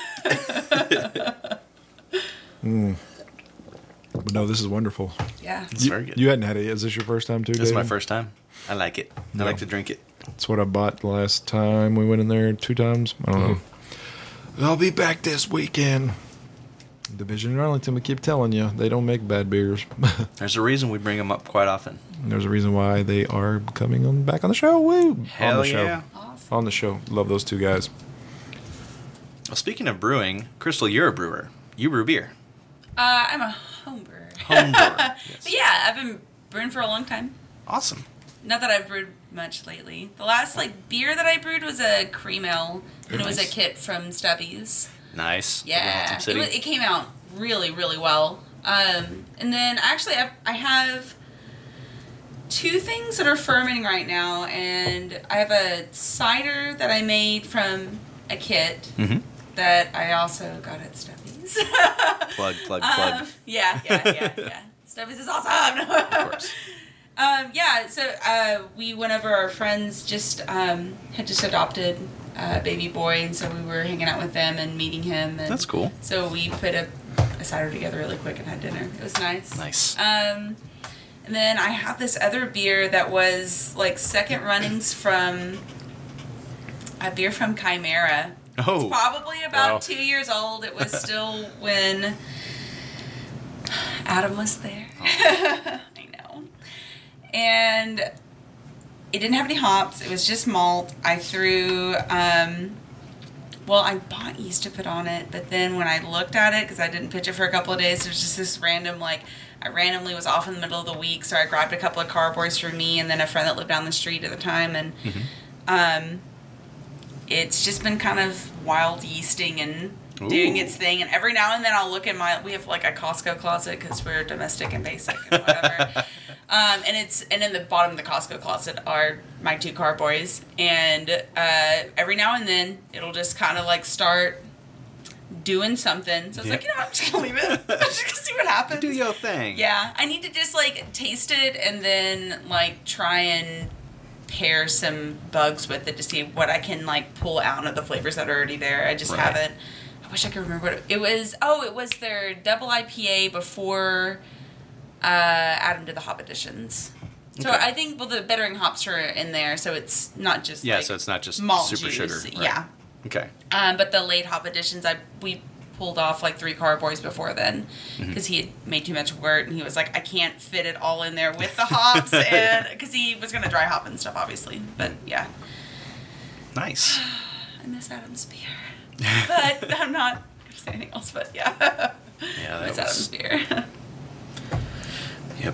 But no, this is wonderful. yeah. It's very good. You hadn't had it. Is this your first time too, This is my David? first time. I like it. I like to drink it. That's what I bought last time we went in there 2 times. I don't know. I'll be back this weekend. Division in Arlington, we keep telling you, they don't make bad beers. There's a reason we bring them up quite often. There's a reason why they are coming back on the show. Woo! Hell on the yeah. show. Awesome. On the show. Love those 2 guys. Well, speaking of brewing, Crystal, you're a brewer. You brew beer. I'm a home brewer. Home brewer. Yes. But yeah, I've been brewing for a long time. Awesome. Not that I've brewed much lately. The last beer that I brewed was a cream ale, and it was a Nice. kit from Stubby's. Nice. Yeah, Lonesome City. it came out really, really well. And then actually, I have 2 things that are fermenting right now, and I have a cider that I made from a kit that I also got at Stubby's. Plug. Yeah. Stubby's is awesome. Of course. So we went over. Our friends had just adopted a baby boy, and so we were hanging out with them and meeting him. And That's cool. So we put a cider together really quick and had dinner. It was nice. Nice. And then I have this other beer that was like second runnings from a beer from Chimera. Oh. It's probably about Wow. 2 years old. It was still when Adam was there. I know. And it didn't have any hops. It was just malt. I threw, I bought yeast to put on it, but then when I looked at it, because I didn't pitch it for a couple of days, there was just this random, I randomly was off in the middle of the week, so I grabbed a couple of carboys for me and then a friend that lived down the street at the time, and it's just been kind of wild yeasting and doing its thing, and every now and then I'll look at we have like a Costco closet because we're domestic and basic and whatever. And in the bottom of the Costco closet are my 2 carboys, and every now and then it'll just kind of start doing something. So I was I'm just gonna leave it. I'm just gonna see what happens. Do your thing. Yeah, I need to just taste it and then try and pair some bugs with it to see what I can pull out of the flavors that are already there. I just haven't. I wish I could remember what it was. Oh, it was their double IPA before Adam did the hop additions. So Okay. I think the bittering hops are in there, so it's not just so it's not just malt super juice. sugar. Right. Yeah. Okay. But the late hop additions, we pulled off 3 carboys before then because he had made too much wort, and he was like, I can't fit it all in there with the hops, and because he was going to dry hop and stuff, obviously. But yeah, Nice. I miss Adam's beer, but I'm not going to say anything else. But yeah, Yeah, I miss that Adam's was. beer. Yep.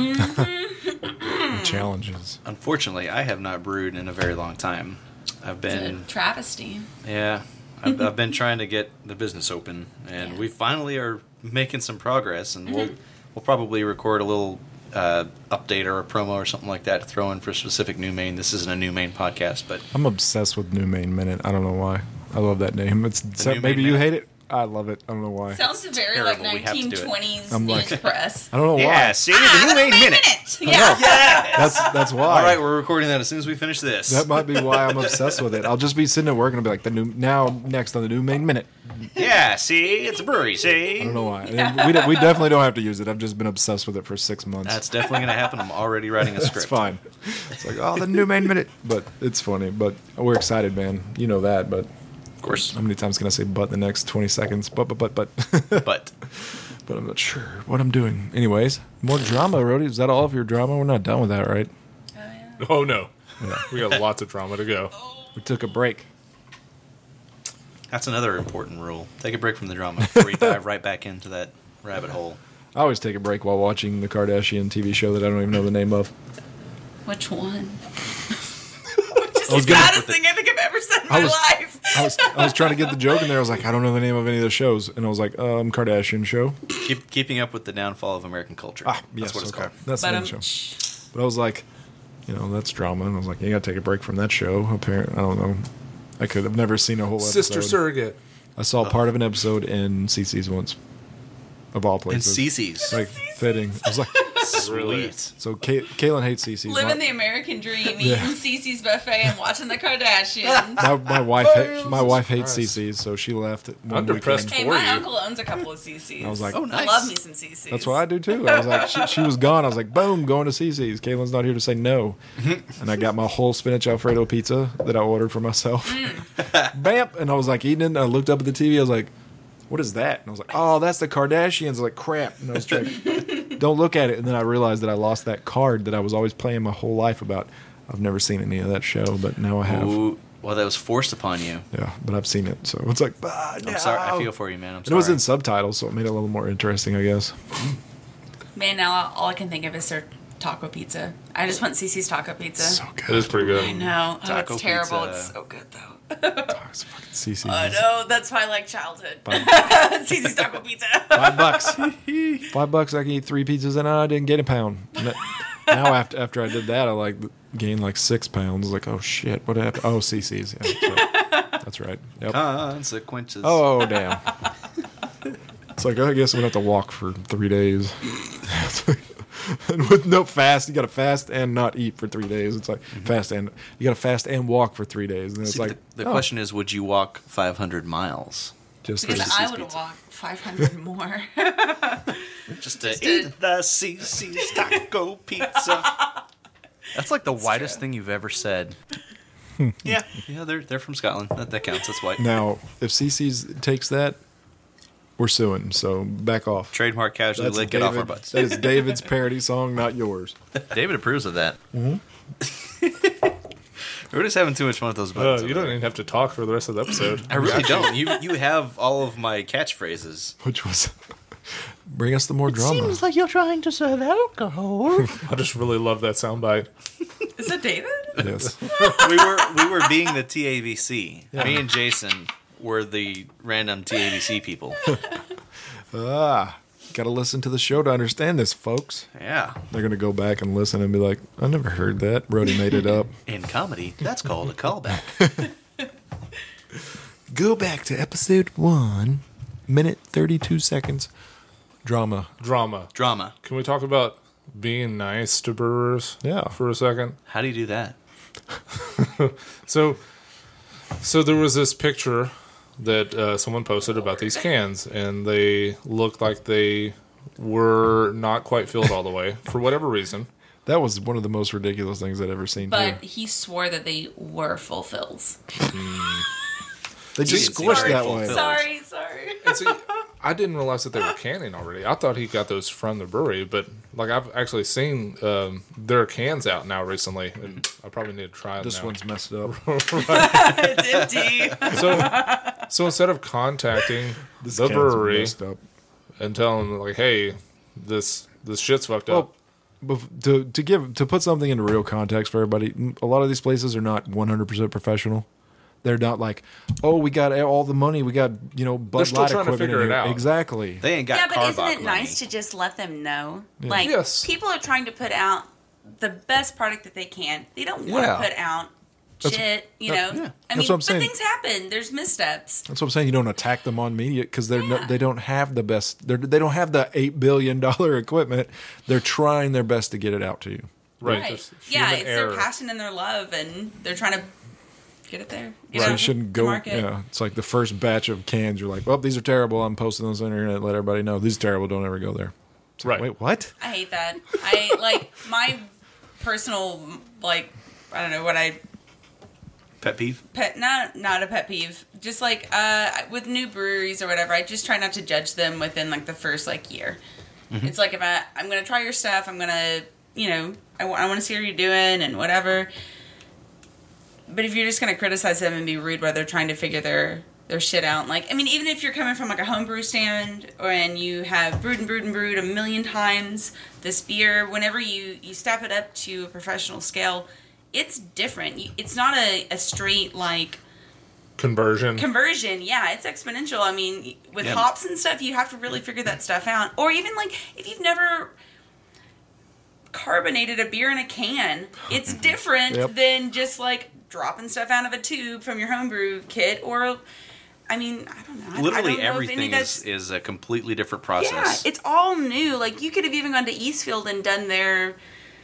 Challenges. Unfortunately, I have not brewed in a very long time. I've It's a been. travesty. Yeah. I've been trying to get the business open, and Yeah. we finally are making some progress. And we'll probably record a little update or a promo or something like that to throw in for specific New Maine. This isn't a New Maine podcast, but I'm obsessed with New Maine Minute. I don't know why. I love that name. New Maybe Maine you Minute? hate it. I love it. I don't know why. Sounds very terrible. We have to do it. 1920s I'm news like- press. I don't know yeah, why. see the New Maine minute. Yeah. That's why. All right, we're recording that as soon as we finish this. That might be why I'm obsessed with it. I'll just be sitting at work and I'll be like, next on the New Maine Minute. Yeah, see, it's a brewery. See, I don't know why. And we definitely don't have to use it. I've just been obsessed with it for 6 months. That's definitely going to happen. I'm already writing a script. It's fine. It's like, the New Maine Minute. But it's funny. But we're excited, man. You know that. But Of course, how many times can I say "but" in the next 20 seconds? But. but But I'm not sure what I'm doing. Anyways, more drama, Rody. Is that all of your drama? We're not done with that, right? Oh, yeah. Oh no, we got lots of drama to go. We took a break. that's another important rule. Take a break from the drama before you dive right back into that rabbit hole. I always take a break while watching the Kardashian TV show that I don't even know the name of. Which one? Which is the saddest thing I think I've ever said in my life. I was trying to get the joke in there. I was like, I don't know the name of any of the shows. And I was like, Kardashian show. Keeping up with the downfall of American culture. Yes, that's what it's called. That's the name of the show. But I was like, that's drama. And I was like, you got to take a break from that show. Apparently, I don't know. I could have never seen a whole episode. Sister Surrogate. I saw part of an episode in CC's once. Of all places. In CC's. Like, fitting. I was like, sweet. So, Kaylin hates CC's. Living the American dream, eating CC's buffet and watching the Kardashians. My wife hates CC's, so she left it one I'm depressed weekend. Hey, my uncle owns a couple of CC's. I was like, oh, nice. I love me some CC's. That's what I do too. I was like, she was gone. I was like, boom, going to CC's. Kaylin's not here to say no. And I got my whole spinach Alfredo pizza that I ordered for myself. Bam! And I was like eating it, and I looked up at the TV. I was like, what is that? And I was like, oh, that's the Kardashians. I was like, crap. And I was trying, don't look at it. And then I realized that I lost that card that I was always playing my whole life about. I've never seen any of that show, but now I have. Ooh, well, that was forced upon you. Yeah, but I've seen it. So it's like, no. I'm sorry. I feel for you, man. I'm And sorry. it was in subtitles, so it made it a little more interesting, I guess. Man, now all I can think of is their taco pizza. I just want CC's taco pizza. So good. It is pretty good. I know. Oh, Taco it's terrible. pizza. It's so good, though. It's fucking CC's. I know. That's why I like childhood. CC's taco pizza. $5. $5, I can eat 3 pizzas and I didn't gain a pound. Now after I did that, I gained 6 pounds. Like, oh shit, what happened? Oh, CC's. Yeah, that's right. Yep. Consequences. Oh damn. It's like, I guess I'm gonna have to walk for 3 days. And with no fast, you gotta fast and not eat for 3 days. It's like you gotta fast and walk for 3 days. And it's See, the question is, would you walk 500 miles? just Because for I would walk 500 more. Just to eat the CC's taco pizza. That's like the whitest thing you've ever said. Yeah, they're from Scotland. That counts. That's white. Now, if CC's takes that, we're suing. So back off. Trademark casually lick it off our butts. That is David's parody song, not yours. David approves of that. We're just having too much fun with those buttons. You don't even have to talk for the rest of the episode. I really don't. You have all of my catchphrases. Which was, bring us the more drama. like you're trying to serve alcohol. I just really love that soundbite. Is it David? Yes. we were being the TABC. Yeah. Me and Jason were the random TABC people. Gotta listen to the show to understand this, folks. Yeah. They're gonna go back and listen and be like, I never heard that. Brody made it up. In comedy, that's called a callback. Go back to episode 1, minute 32 seconds. Drama. Can we talk about being nice to brewers? Yeah. For a second. How do you do that? So there was this picture that someone posted about these cans, and they looked like they were not quite filled all the way for whatever reason. That was one of the most ridiculous things I'd ever seen. But too. he swore that they were full fills. They just squished that way. Sorry. And see, I didn't realize that they were canning already. I thought he got those from the brewery, but I've actually seen their cans out now recently, and I probably need to try them. This now. one's messed up. It's empty. So instead of contacting This the can's brewery messed up. and telling them like, "Hey, this shit's fucked up," To put something into real context for everybody, a lot of these places are not 100% professional. They're not like, oh, we got all the money, we got Bud still Light trying to equipment figure in it here. out. Exactly. They ain't got Yeah, but isn't Carbach it nice money. to just let them know? Like, Yes. people are trying to put out the best product that they can. They don't want Yeah. to put out shit, I That's mean, what I'm but saying. things happen. There's missteps. That's what I'm saying. You don't attack them on media because they don't have the best. They don't have the $8 billion equipment. They're trying their best to get it out to you. right? Just Yeah, human it's error. their passion and their love, and they're trying to get it there. Get So it you out shouldn't to go. market. Yeah, it's like the first batch of cans. You're like, well, these are terrible. I'm posting those on the internet. Let everybody know these are terrible. Don't ever go there. It's like, Right. Wait, what? I hate that. I like my personal I don't know what I Pet peeve? not a pet peeve. Just with new breweries or whatever, I just try not to judge them within the first year. Mm-hmm. It's like if I'm gonna try your stuff, I'm gonna I want to see what you're doing and whatever. But if you're just gonna criticize them and be rude while they're trying to figure their their shit out. Like, I mean, even if you're coming from like a homebrew stand and you have brewed a million times this beer, whenever you step it up to a professional scale, it's different. It's not a straight like conversion. Yeah, it's exponential. I mean, with hops and stuff, you have to really figure that stuff out. Or even like if you've never carbonated a beer in a can, it's different than just like dropping stuff out of a tube from your homebrew kit. Or I mean, I don't know. Literally I don't know everything is a completely different process. Yeah, it's all new. Like you could have even gone to Eastfield and done their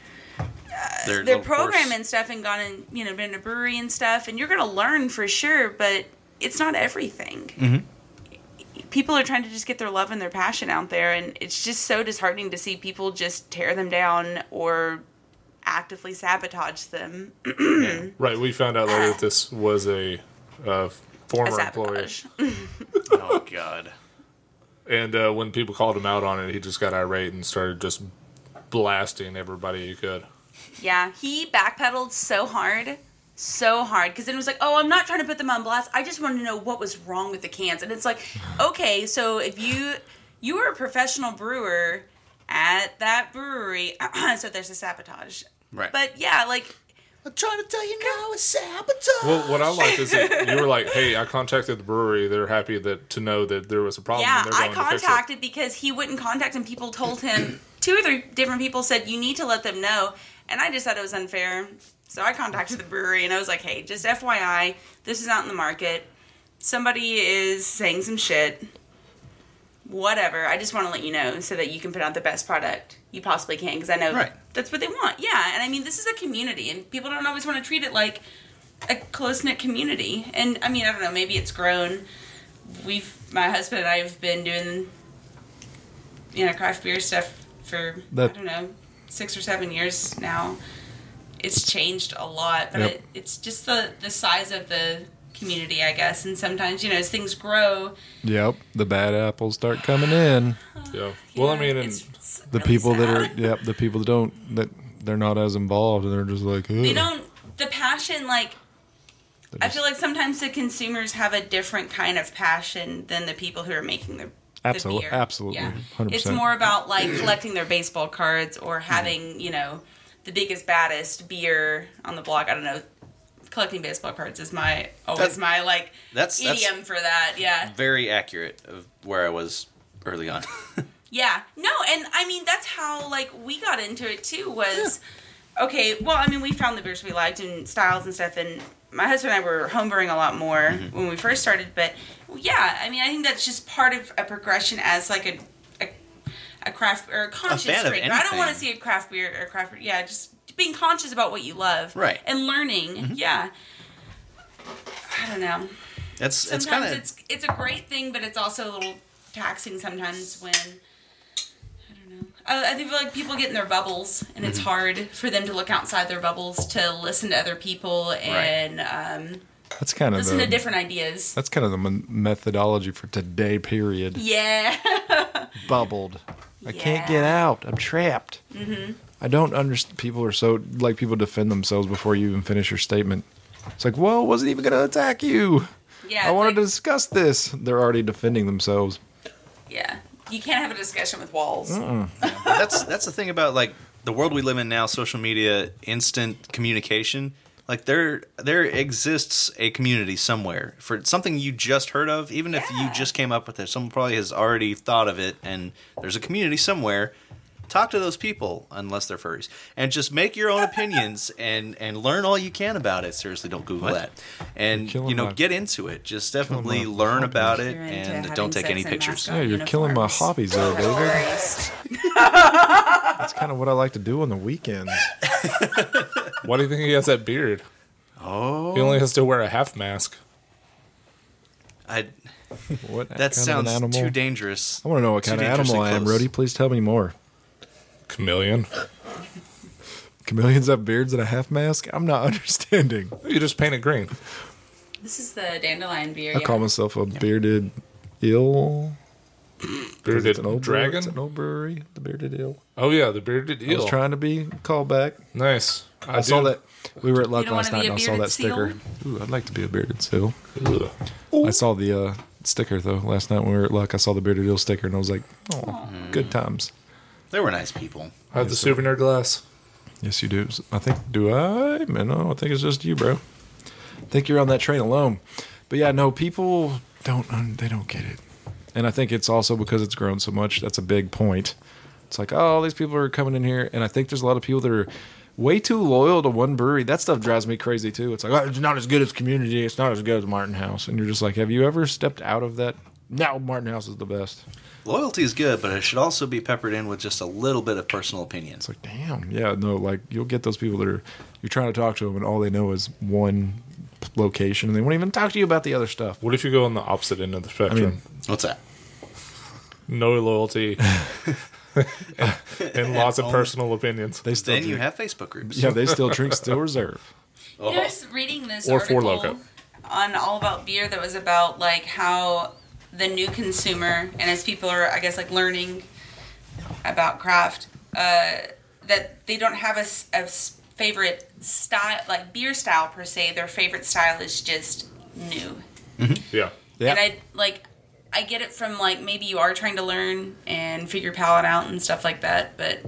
program course. and stuff, and gone and been to a brewery and stuff, and you're gonna learn for sure. But it's not everything. Mm-hmm. People are trying to just get their love and their passion out there, and it's just so disheartening to see people just tear them down or actively sabotage them. Right. We found out later that this was a former employee. Oh God. And when people called him out on it, he just got irate and started just blasting everybody he could. Yeah, he backpedaled so hard, because then it was like, oh, I'm not trying to put them on blast. I just wanted to know what was wrong with the cans. And it's like, okay, so if you were a professional brewer at that brewery, so there's a sabotage. Right. But yeah, like, I'm trying to tell you now, it's sabotage. Well, what I liked is that you were like, hey, I contacted the brewery. They're happy to know that there was a problem. Yeah, and they're I going to fix it. contacted because he wouldn't contact him. People told him, 2 or 3 different people said, you need to let them know. And I just thought it was unfair. So I contacted the brewery and I was like, hey, just FYI, this is out in the market. Somebody is saying some shit. Whatever. I just want to let you know so that you can put out the best product you possibly can, because I know that's what they want. Yeah, and I mean, this is a community, and people don't always want to treat it like a close-knit community. And I mean, I don't know, maybe it's grown. My husband and I have been doing, craft beer stuff for, I don't know, 6 or 7 years now. It's changed a lot, but it's just the size of the community, I guess. And sometimes, as things grow, the bad apples start coming in. Yeah. Well, I mean, it's the really people sad. the people that they're not as involved, and they're just like, ugh. They don't, the passion, like, I feel like sometimes the consumers have a different kind of passion than the people who are making the beer. Absolutely. Yeah. 100%. It's more about, like, collecting their baseball cards or having, the biggest, baddest beer on the block. I don't know. Collecting baseball cards is always my idiom for that. Yeah. Very accurate of where I was early on. Yeah. No, and I mean, that's how, like, we got into it, too, was, okay, well, I mean, we found the beers we liked and styles and stuff, and my husband and I were homebrewing a lot more when we first started, but, yeah, I mean, I think that's just part of a progression as, like, a craft, or a conscious drinker. I don't want to see a craft beer, just being conscious about what you love. Right. And learning, I don't know. It's kind of... It's a great thing, but it's also a little taxing sometimes when... I feel like people get in their bubbles, and it's hard for them to look outside their bubbles to listen to other people and that's kind of listen to different ideas. That's kind of the methodology for today. Period. Yeah. Bubbled. I can't get out. I'm trapped. Mm-hmm. I don't understand. People are so like people defend themselves before you even finish your statement. It's like, whoa, wasn't even going to attack you. Yeah. I wanted to discuss this. They're already defending themselves. Yeah. You can't have a discussion with walls. That's the thing about, like, the world we live in now, social media, instant communication. Like, there exists a community somewhere for something you just heard of, even if you just came up with it. Someone probably has already thought of it, and there's a community somewhere. Talk to those people, unless they're furries, and just make your own opinions and learn all you can about it. Seriously, don't Google that. And get into it. Just definitely learn about it, and don't take any pictures. Yeah, you're killing my hobbies there, David. That's kind of what I like to do on the weekends. Why do you think he has that beard? Oh, he only has to wear a half mask. That sounds too dangerous. I want to know what kind of animal I am, Rody. Please tell me more. Chameleon. Chameleons have beards and a half mask? I'm not understanding. You just paint it green. This is the dandelion beer. I call myself a bearded eel. Bearded It's an old Dragon? It's an old brewery, the Bearded Eel. Oh, yeah, the Bearded I Eel. was trying to be called back. Nice. I saw that. We were at Luck don't last wanna night be and a I saw that bearded sticker. Ooh, I'd like to be a bearded seal. Ugh. I saw the sticker, though, last night when we were at Luck. I saw the Bearded Eel sticker and I was like, oh, good times. They were nice people. I have the souvenir glass. Yes, you do. I think, do I? Man, no, I think it's just you, bro. I think you're on that train alone. But yeah, no, people they don't get it. And I think it's also because it's grown so much. That's a big point. It's like, oh, all these people are coming in here. And I think there's a lot of people that are way too loyal to one brewery. That stuff drives me crazy, too. It's like, oh, it's not as good as Community. It's not as good as Martin House. And you're just like, have you ever stepped out of that? No, Martin House is the best. Loyalty is good, but it should also be peppered in with just a little bit of personal opinion. It's like, damn. Yeah, no, like, you'll get those people that are, you're trying to talk to them, and all they know is one location, and they won't even talk to you about the other stuff. What if you go on the opposite end of the spectrum? What's that? No loyalty and lots of personal opinions. They still Then you drink. have Facebook groups. Yeah, they still drink Still Reserve. You know, I was reading this Or Four article Loko. on All About Beer that was about like how the new consumer, and as people are, I guess, like learning about craft, that they don't have a favorite style, like beer style per se. Their favorite style is just new. Yeah. Yeah. And I get it from like maybe you are trying to learn and figure your palate out and stuff like that, but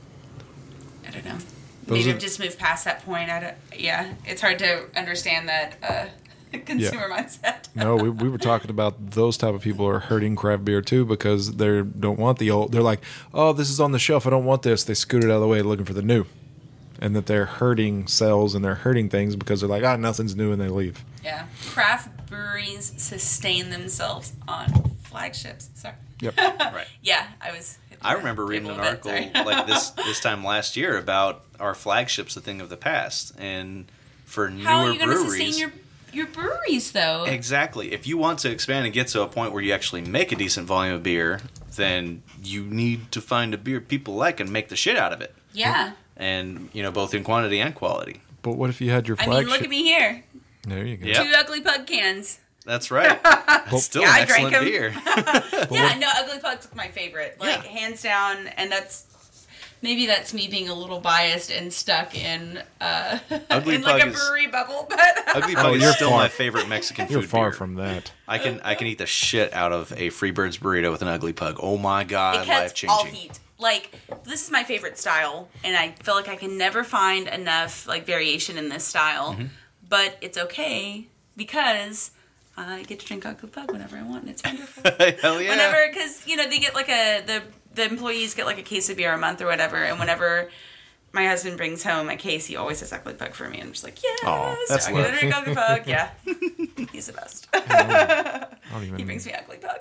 I don't know. Maybe I've just moved past that point. It's hard to understand that consumer mindset. No, we were talking about those type of people are hurting craft beer too because they don't want the old. They're like, oh, this is on the shelf. I don't want this. They scoot it out of the way looking for the new. And that they're hurting sales and they're hurting things because they're like, nothing's new, and they leave. Yeah. Craft breweries sustain themselves on flagships. Sorry. Yep. Right. Yeah, I remember reading an article like this time last year about our flagships, a thing of the past, and for newer How are you going to breweries. sustain your breweries, though? Exactly. If you want to expand and get to a point where you actually make a decent volume of beer, then you need to find a beer people like and make the shit out of it. Yeah. And, both in quantity and quality. But what if you had your I flagship? mean, look at me here. There you go. Yep. 2 Ugly Pug cans. That's right. That's still Yeah, an I drank excellent 'em. beer. Yeah, no, Ugly Pug's my favorite. Like, Yeah. hands down. And maybe that's me being a little biased and stuck in Ugly in like Pug a is- brewery bubble. But Ugly Pug you're is still far- my favorite Mexican food You're far beer. from that. I can eat the shit out of a Freebirds burrito with an Ugly Pug. Oh my god, it life cuts all changing. heat. Like, this is my favorite style, and I feel like I can never find enough like variation in this style. Mm-hmm. But it's okay because I get to drink Ugly Pug whenever I want, and it's wonderful. Hell yeah. Whenever, because they get like the employees get like a case of beer a month or whatever, and whenever my husband brings home a case, he always has Ugly Pug for me, and I'm just like, yes, Aw, that's I get to lovely. drink Ugly Pug. Yeah, he's the best. I don't even. He brings me Ugly Pug.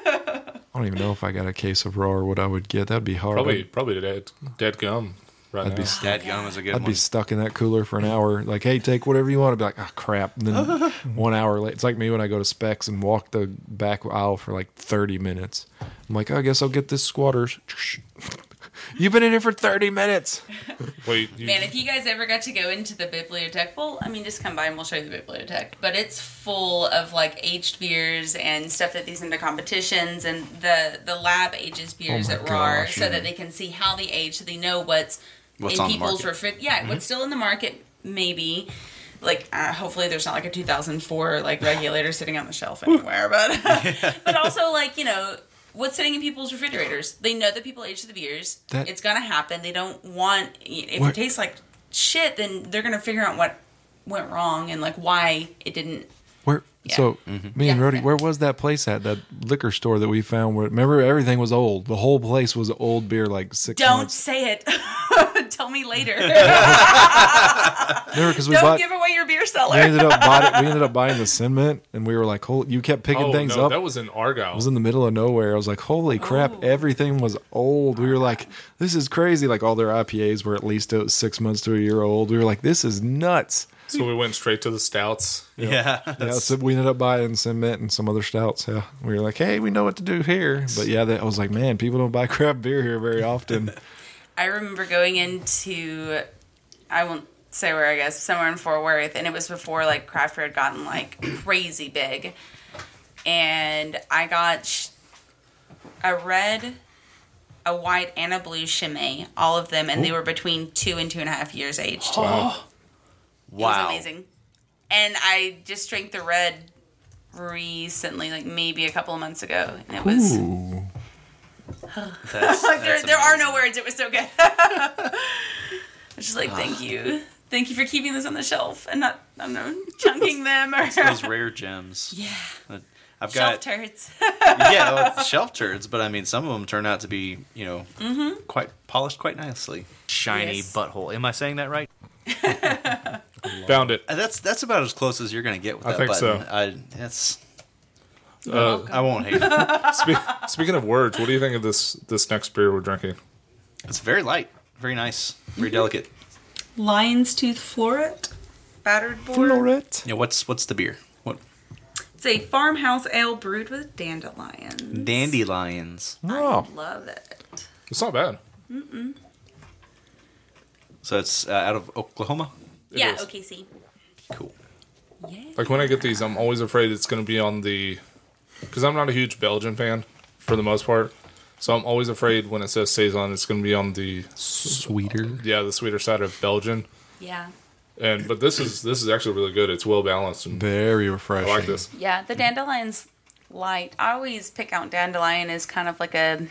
I don't even know if I got a case of raw or what I would get. That'd be hard. Probably dead gum right I'd now. be Dadgum is a good I'd one. be stuck in that cooler for an hour. Like, hey, take whatever you want. I'd be like, crap. And then 1 hour late. It's like me when I go to Specs and walk the back aisle for like 30 minutes. I'm like, I guess I'll get this Squatters. You've been in here for 30 minutes. Wait, Man, if you guys ever got to go into the bibliothèque, well, I mean, just come by and we'll show you the bibliothèque. But it's full of like aged beers and stuff that these into competitions, and the lab ages beers Oh my at RAR gosh, so that they can see how they age, so they know what's What's in on the people's market. what's still in the market, maybe. Like, hopefully there's not like a 2004 like regulator sitting on the shelf anywhere, but but also like what's sitting in people's refrigerators. They know that people age the beers. It's gonna happen. They don't want if What? it tastes like shit, then they're gonna figure out what went wrong and like why it didn't. Where? Yeah. So, me and Yeah. Rody, where was that place at? That liquor store that we found? Where, remember, everything was old. The whole place was old beer, like 6 Don't months. say it. Tell me later. Remember, because we Don't bought. give away your beer We cellar. ended up buying the cement, and we were like, you kept picking things up. That was in Argyle. It was in the middle of nowhere. I was like, holy crap, everything was old. We were like, this is crazy. Like, all their IPAs were at least 6 months to a year old. We were like, this is nuts. So we went straight to the stouts. Yeah. Yeah, so we ended up buying cement and some other stouts. Yeah, we were like, hey, we know what to do here. But yeah, I was like, man, people don't buy craft beer here very often. I remember going into, I won't say where, I guess, somewhere in Fort Worth, and it was before, like, craft beer had gotten, like, crazy big. And I got, a red, a white, and a blue Chimay. All of them, and they were between 2 and 2.5 years aged. Wow. It was amazing. And I just drank the red recently, like maybe a couple of months ago, and it was. Ooh. There are no words. It was so good. It's just like, thank you. Thank you for keeping this on the shelf and not, I don't know, chunking them. Or It's those rare gems. Yeah. I've Shelf got turds. yeah, well, it's shelf turds, but I mean, some of them turn out to be, quite polished, quite nicely. Shiny Yes. butthole. Am I saying that right? Found it. That's about as close as you're going to get with I that think button. so. I won't hate it. Speaking of words, what do you think of this next beer we're drinking? It's very light, very nice, very delicate. Lion's Tooth Floret. Battered board. Floret. Yeah, what's the beer? What? It's a farmhouse ale brewed with dandelions. Dandelions. Oh. I love it. It's not bad. So it's out of Oklahoma? Yeah, is. OKC. Cool. Yeah. Like when I get these, I'm always afraid it's going to be on the, because I'm not a huge Belgian fan for the most part. So I'm always afraid when it says saison, it's going to be on the Sweeter. the sweeter side of Belgian. Yeah. But this is actually really good. It's well balanced and Very I refreshing. like this. Yeah, the dandelion's light. I always pick out dandelion as kind of like a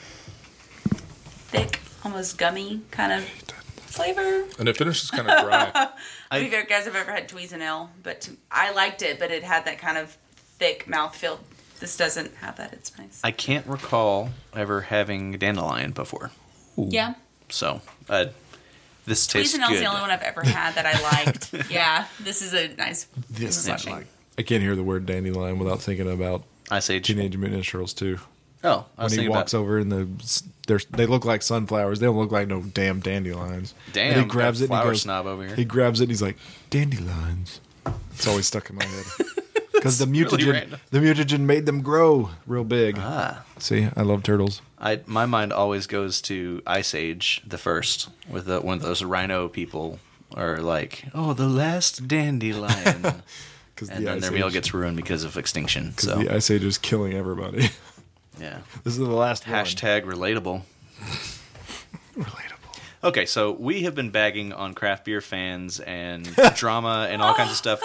thick, almost gummy kind of flavor. And it finishes kind of dry. I don't know if you guys have ever had Tweezen Ale, but I liked it, but it had that kind of thick mouthfeel. This doesn't have that. It's nice. I can't recall ever having dandelion before. Yeah. So, this tastes Tweezen Ale's good. the only one I've ever had that I liked. Yeah, this is a nice. This refreshing. I can't hear the word dandelion without thinking about Ice Age. Teenage Mutant Ninja Turtles 2. Oh, I When was he thinking walks about over and they look like sunflowers. They don't look like no damn dandelions. Damn, and he grabs got it and he flower goes, snob over here. He grabs it and he's like, dandelions. It's always stuck in my head. Because the really mutagen made them grow real big. Ah. See, I love turtles. My mind always goes to Ice Age, the first, with one of those rhino people are like, oh, the last dandelion. And then their meal gets ruined because of extinction. So the Ice Age is killing everybody. yeah. This is the last one. Hashtag relatable. Relatable. Okay, so we have been bagging on craft beer fans and drama and all kinds of stuff.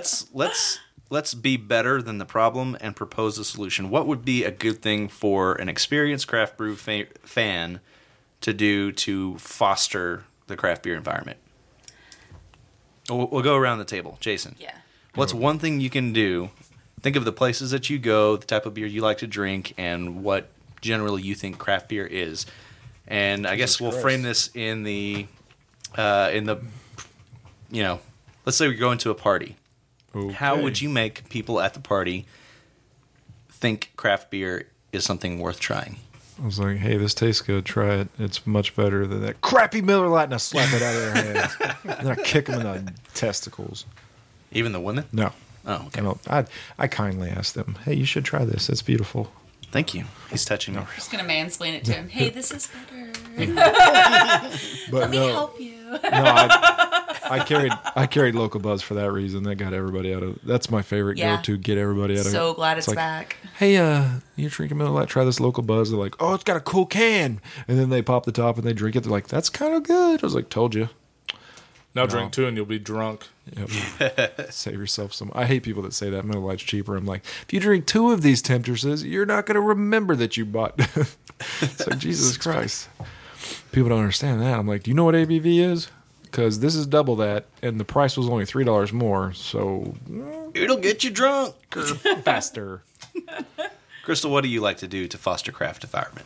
Let's be better than the problem and propose a solution. What would be a good thing for an experienced craft brew fan to do to foster the craft beer environment? We'll go around the table. Jason. Yeah. What's one thing you can do? Think of the places that you go, the type of beer you like to drink, and what generally you think craft beer is. And I guess we'll frame this in the, let's say we go into a party. Okay. How would you make people at the party think craft beer is something worth trying? I was like, hey, this tastes good. Try it. It's much better than that crappy Miller Lite. And I slap it out of their hands. And then I kick them in the testicles. Even the women? No. Oh, okay. No, I kindly asked them, hey, you should try this. It's beautiful. Thank you. He's touching me. I'm just going to mansplain it to him. Hey, this is better. But Let me no, help you. no, I carried Local Buzz for that reason. That got everybody out of. That's my favorite Yeah. go-to. Get everybody out of. So glad it's like, back. Hey, you're drinking Miller Lite? Try this Local Buzz. They're like, oh, it's got a cool can, and then they pop the top and they drink it. They're like, that's kind of good. I was like, told you. Now drink two and you'll be drunk. Yep. Save yourself some. I hate people that say that Miller Lite's cheaper. I'm like, if you drink 2 of these Temptresses, you're not going to remember that you bought. It's like, Jesus Christ. People don't understand that. I'm like, do you know what ABV is? Because this is double that, and the price was only $3 more, so It'll get you drunk. faster. Crystal, what do you like to do to foster craft environment?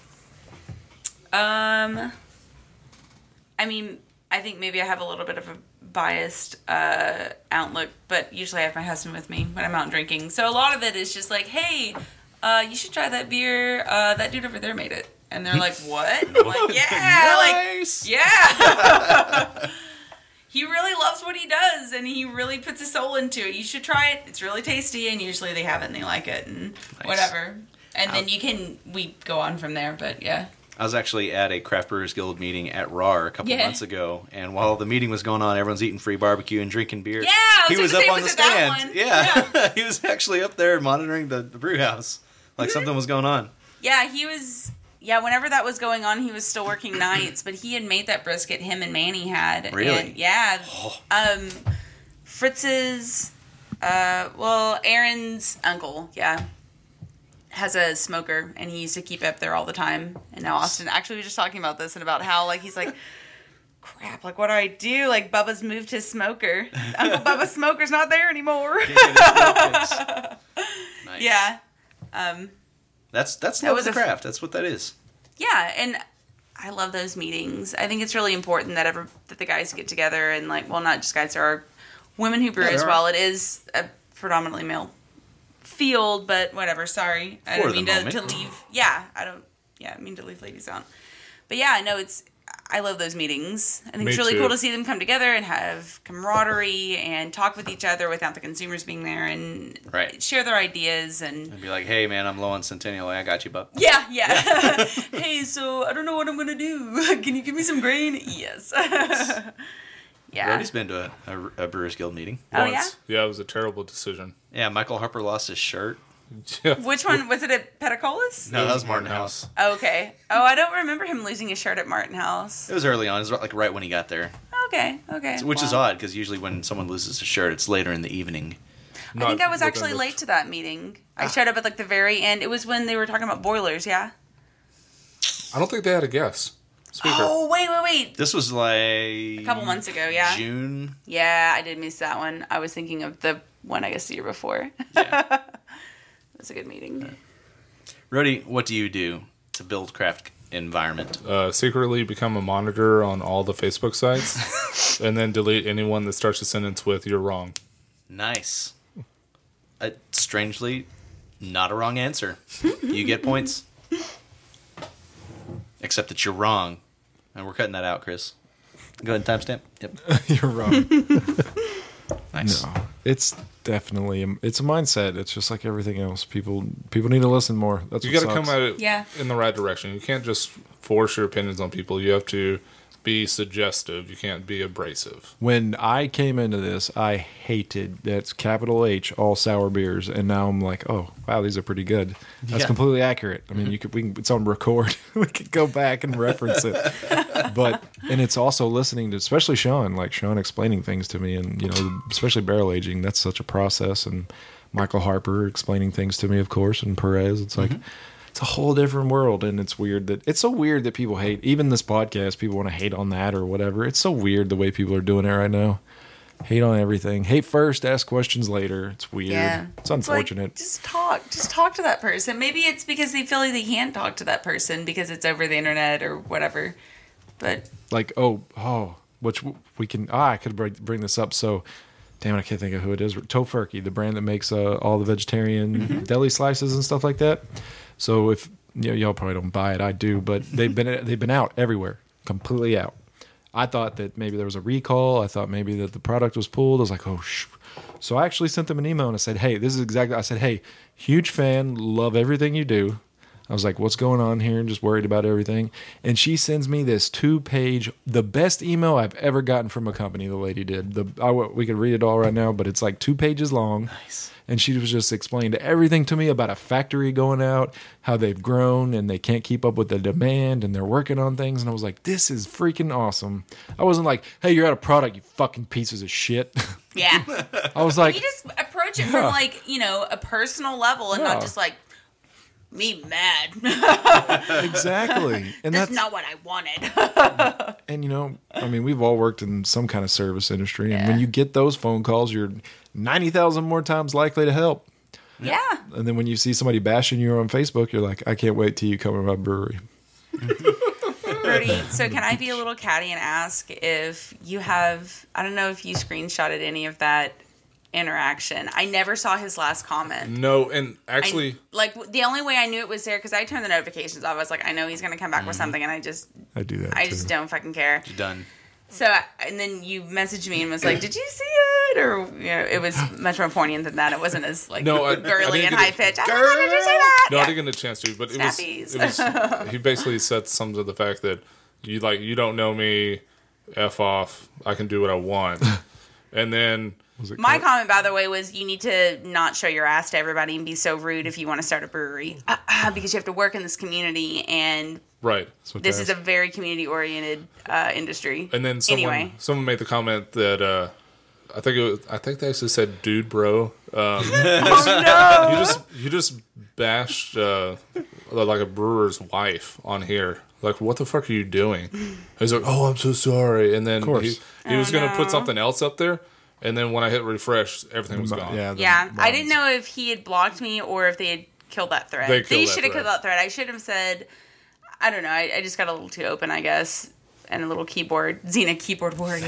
I mean, I think maybe I have a little bit of a biased outlook, but usually I have my husband with me when I'm out drinking. So a lot of it is just like, hey, you should try that beer. That dude over there made it. And they're like, what? I'm like, yeah. Nice. Like, yeah. He really loves what he does, and he really puts his soul into it. You should try it. It's really tasty, and usually they have it and they like it, and whatever. And then we go on from there, but yeah. I was actually at a Craft Brewers Guild meeting at RAR a couple months ago, and while the meeting was going on, everyone's eating free barbecue and drinking beer. Yeah, he was up on the stand. That one. Yeah. He was actually up there monitoring the brew house, like something was going on. Yeah, he was Yeah, whenever that was going on, he was still working nights, but he had made that brisket him and Manny had. Really? And, yeah. Fritz's, Aaron's uncle, has a smoker, and he used to keep up there all the time. And now Austin, actually, we were just talking about this and about how, like, he's like, crap, like, what do I do? Like, Bubba's moved his smoker. Uncle Bubba's smoker's not there anymore. Nice. Yeah. That's That love was of the a- craft. That's what that is. Yeah, and I love those meetings. I think it's really important that the guys get together and, like, well, not just guys, there are women who brew Yeah, as there well. It is a predominantly male field, but whatever. Sorry, I For don't the mean to moment. leave. Yeah, I mean to leave ladies out. But yeah, no, I love those meetings. I think Me it's really too. cool to see them come together and have camaraderie and talk with each other without the consumers being there and Right. share their ideas and. And be like, hey, man, I'm low on Centennial. I got you, bub. Yeah. Hey, so I don't know what I'm gonna do. Can you give me some grain? Yes. Yeah. Brody's been to a Brewers Guild meeting. Oh, yeah? Once. Yeah, it was a terrible decision. Yeah, Michael Harper lost his shirt. Which one was it at Petacolas? No, that was Martin House. Oh, okay. Oh, I don't remember him losing his shirt at Martin House. It was early on. It was like right when he got there. Okay. Which is Wow. odd because usually when someone loses a shirt, it's later in the evening. I think I was Not actually within the- late to that meeting. I showed up at like the very end. It was when they were talking about boilers, yeah? I don't think they had a guest speaker. Oh, wait. This was like A couple months ago, yeah? June. Yeah, I did miss that one. I was thinking of the one, I guess, the year before. Yeah. It was a good meeting. Rody, what do you do to build craft environment? Secretly become a monitor on all the Facebook sites, and then delete anyone that starts a sentence with "you're wrong." Nice. Strangely, not a wrong answer. You get points. Except that you're wrong. And we're cutting that out, Chris. Go ahead and timestamp. Yep. You're wrong. Nice. No, it's definitely it's a mindset. It's just like everything else. People need to listen more. That's You what got to come sucks. at it Yeah. in the right direction. You can't just force your opinions on people. You have to be suggestive. You can't be abrasive. When I came into this, I hated that's capital H all sour beers, and now I'm like, oh wow, these are pretty good. That's Yeah. completely accurate. I mean, it's on record. We could go back and reference it. And it's also listening to, especially Sean, like Sean explaining things to me, and especially barrel aging. That's such a process, and Michael Harper explaining things to me, of course, and Perez. It's like. It's a whole different world, and it's so weird that people hate even this podcast. People want to hate on that or whatever. It's so weird the way people are doing it right now. Hate on everything. Hate first, ask questions later. It's weird. Yeah. It's unfortunate. Just talk to that person. Maybe it's because they feel like they can't talk to that person because it's over the internet or whatever. But Like which we can. I could bring this up. So, damn it, I can't think of who it is. Tofurkey, the brand that makes all the vegetarian deli slices and stuff like that. So if y'all probably don't buy it, I do, but they've been out everywhere, completely out. I thought that maybe there was a recall. I thought maybe that the product was pulled. I was like, So I actually sent them an email and I said, hey, I said, hey, huge fan, love everything you do. I was like, what's going on here? And just worried about everything. And she sends me this 2-page, the best email I've ever gotten from a company. The lady did. We could read it all right now, but it's like 2 pages long. Nice. And she was just explaining everything to me about a factory going out, how they've grown and they can't keep up with the demand and they're working on things. And I was like, this is freaking awesome. I wasn't like, hey, you're out of product, you fucking pieces of shit. yeah. I was like, You just approach it from like, a personal level and Yeah. not just like me mad. exactly. And That's not what I wanted. And I mean, we've all worked in some kind of service industry, and when you get those phone calls, you're 90,000 more times likely to help. Yeah. And then when you see somebody bashing you on Facebook, you're like, I can't wait till you come to my brewery. Brody, so can I be a little catty and ask if you have, I don't know if you screenshotted any of that interaction. I never saw his last comment. No, and actually, The only way I knew it was there, because I turned the notifications off. I was like, I know he's going to come back with something, and I do that. I just don't fucking care. Done. So, and then you messaged me and was like, did you see it? Or, it was much more poignant than that. It wasn't as, I girly didn't and get high it. pitched. Did you say that? no, Yeah. I didn't get a chance to, but it Snappies. was he basically said some to the fact that you don't know me, F off, I can do what I want. And then My comment, by the way, was you need to not show your ass to everybody and be so rude if you want to start a brewery. Because you have to work in this community, and Right. this is a very community-oriented industry. And then someone made the comment that I think they actually said "dude, bro." You just bashed like a brewer's wife on here. Like, what the fuck are you doing? He's like, "Oh, I'm so sorry." And then he was going to put something else up there. And then when I hit refresh, everything was gone. Yeah, I didn't know if he had blocked me or if they had killed that thread. They should have killed that thread. I should have said, I don't know. I just got a little too open, I guess, and a little keyboard. Xena keyboard warrior.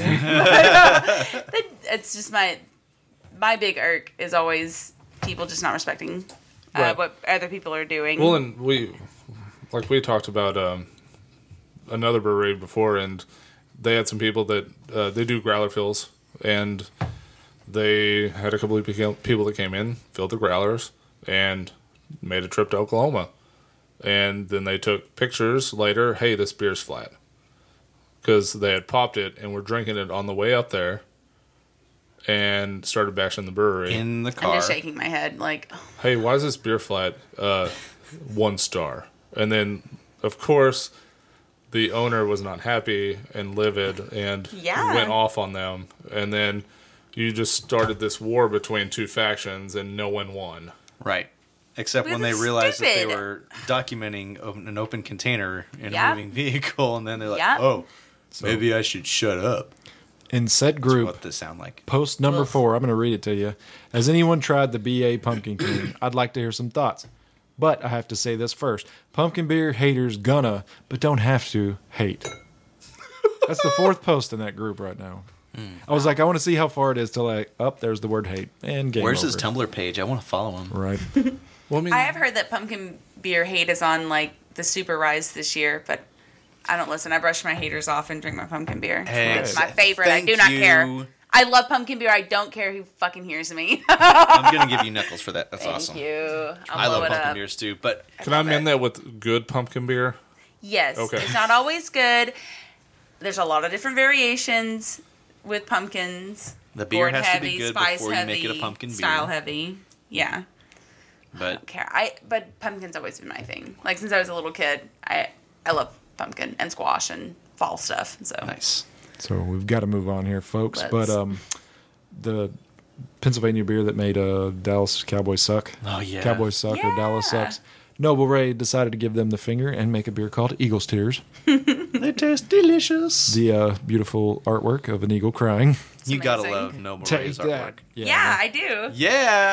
It's just my big irk is always people just not respecting what other people are doing. Well, and we talked about another brewery before, and they had some people that they do growler fills. And they had a couple of people that came in, filled the growlers, and made a trip to Oklahoma. And then they took pictures later. Hey, this beer's flat. Because they had popped it and were drinking it on the way up there and started bashing the brewery. In the car. I'm just shaking my head like, hey, why is this beer flat? 1 star. And then, of course, the owner was not happy and livid and went off on them. And then you just started this war between two factions and no one won. Right. Except when they realized that they were documenting an open container in a moving vehicle, and then they're like, oh, maybe I should shut up. In said group, that's what this sound like. Post number 4, I'm going to read it to you. Has anyone tried the BA Pumpkin King? I'd like to hear some thoughts. But I have to say this first. Pumpkin beer haters gonna, but don't have to, hate. That's the 4th post in that group right now. I was like, I want to see how far it is till there's the word hate. And game Where's over. his Tumblr page? I want to follow him. Right. Well, I have heard that pumpkin beer hate is on like the super rise this year, but I don't listen. I brush my haters off and drink my pumpkin beer. Hey, it's my favorite. I do not care. I love pumpkin beer. I don't care who fucking hears me. I'm going to give you knuckles for that. That's awesome. Thank you. I love pumpkin beers too. But can I amend that with good pumpkin beer? Yes. Okay. It's not always good. There's a lot of different variations with pumpkins. The beer Gourd has heavy, to be good spice before heavy, you make it a pumpkin beer. Style heavy. Yeah. But I don't care. But pumpkin's always been my thing. Like since I was a little kid, I love pumpkin and squash and fall stuff. So nice. So we've got to move on here, folks. But the Pennsylvania beer that made Dallas Cowboys suck. Oh yeah, Cowboys suck or Dallas sucks. Noble Ray decided to give them the finger and make a beer called Eagle's Tears. They taste delicious. The beautiful artwork of an eagle crying. You gotta love Noble Ray's artwork. Yeah, I do. Yeah.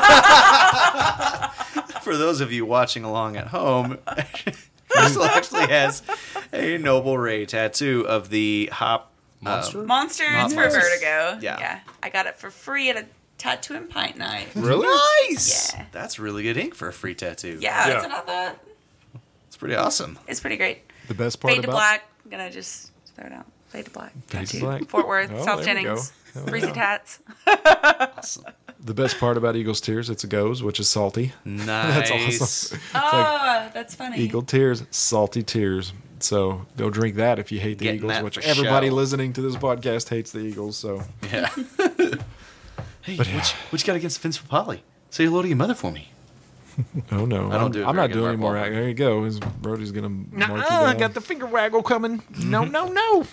For those of you watching along at home, Crystal actually has a Noble Ray tattoo of the hop Monster. It's for Vertigo. Yeah. I got it for free at a tattoo and pint night. Really? Nice. Yeah. That's really good ink for a free tattoo. Yeah, that's not bad. It's pretty awesome. It's pretty great. The best part Fade to about Black. I'm gonna just throw it out. Fade to Black. Fade to Tattoo. Black. Fort Worth, Oh, South there we Jennings, go. Breezy Tats. Awesome. the best part about Eagle's Tears, it's a goes, which is salty. Nice. That's awesome. That's funny. Eagle Tears, salty tears. So go drink that if you hate the Getting Eagles, that which for everybody show. listening to this podcast hates the Eagles. So Yeah. Hey, what you got against Vince Papali? Say hello to your mother for me. oh no, I don't do it I'm very not good, doing Mark anymore. Wahlberg. There you go. His Brody's gonna mark you I down. got the finger waggle coming. No, no, no.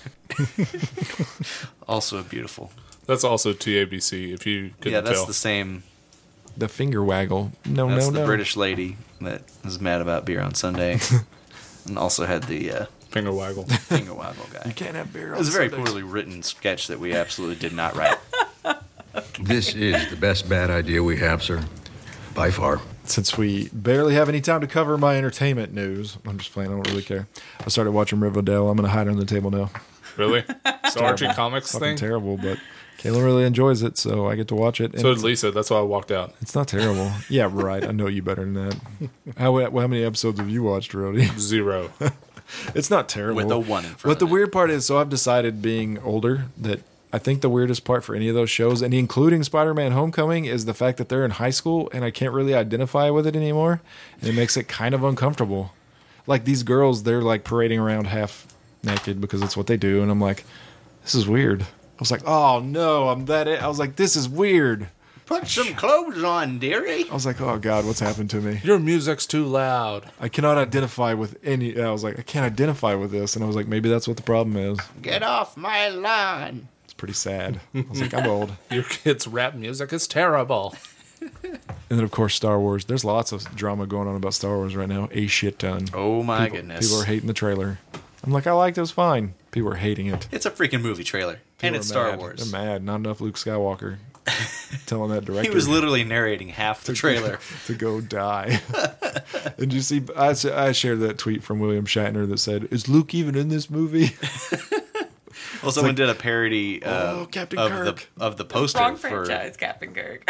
Also beautiful. That's also TABC. If you couldn't Yeah, that's tell. the same. The finger waggle. No, That's no, the no. British lady that was mad about beer on Sunday, and also had the Finger waggle. finger waggle guy. You can't have beer. It was a very poorly written sketch that we absolutely did not write. This is the best bad idea we have, sir. By far. Since we barely have any time to cover my entertainment news, I'm just playing. I don't really care. I started watching Riverdale. I'm going to hide under the table now. Really? The Archie Comics Fucking thing? terrible, but Kayla really enjoys it, so I get to watch it. And So did Lisa. That's why I walked out. it's not terrible. Yeah, right. I know you better than that. How many episodes have you watched, Rody? 0. It's not terrible. With a 1 in front What the of it. weird part is, so I've decided being older that I think the weirdest part for any of those shows, and including Spider-Man Homecoming, is the fact that they're in high school and I can't really identify with it anymore. And it makes it kind of uncomfortable. Like these girls, they're like parading around half naked because it's what they do. And I'm like, this is weird. was like, oh no, I'm that. I was like, this is weird. Put some clothes on, dearie. I was like, oh God, what's happened to me? Your music's too loud. I cannot identify with any. I was like, I can't identify with this, and I was like, maybe that's what the problem is. Get off my lawn. It's pretty sad. I was like, I'm old. Your kids' rap music is terrible. And then, of course, Star Wars. There's lots of drama going on about Star Wars right now. A shit ton. Oh, my goodness. People are hating the trailer. I'm like, I liked it. It was fine. People are hating it. It's a freaking movie trailer. And it's Star Wars. They're mad. Not enough Luke Skywalker. Telling that director. He was literally narrating half the trailer. to go die. And you see, I shared that tweet from William Shatner that said, is Luke even in this movie? Well, someone did a parody Captain Kirk. of the poster. Wrong franchise, Captain Kirk.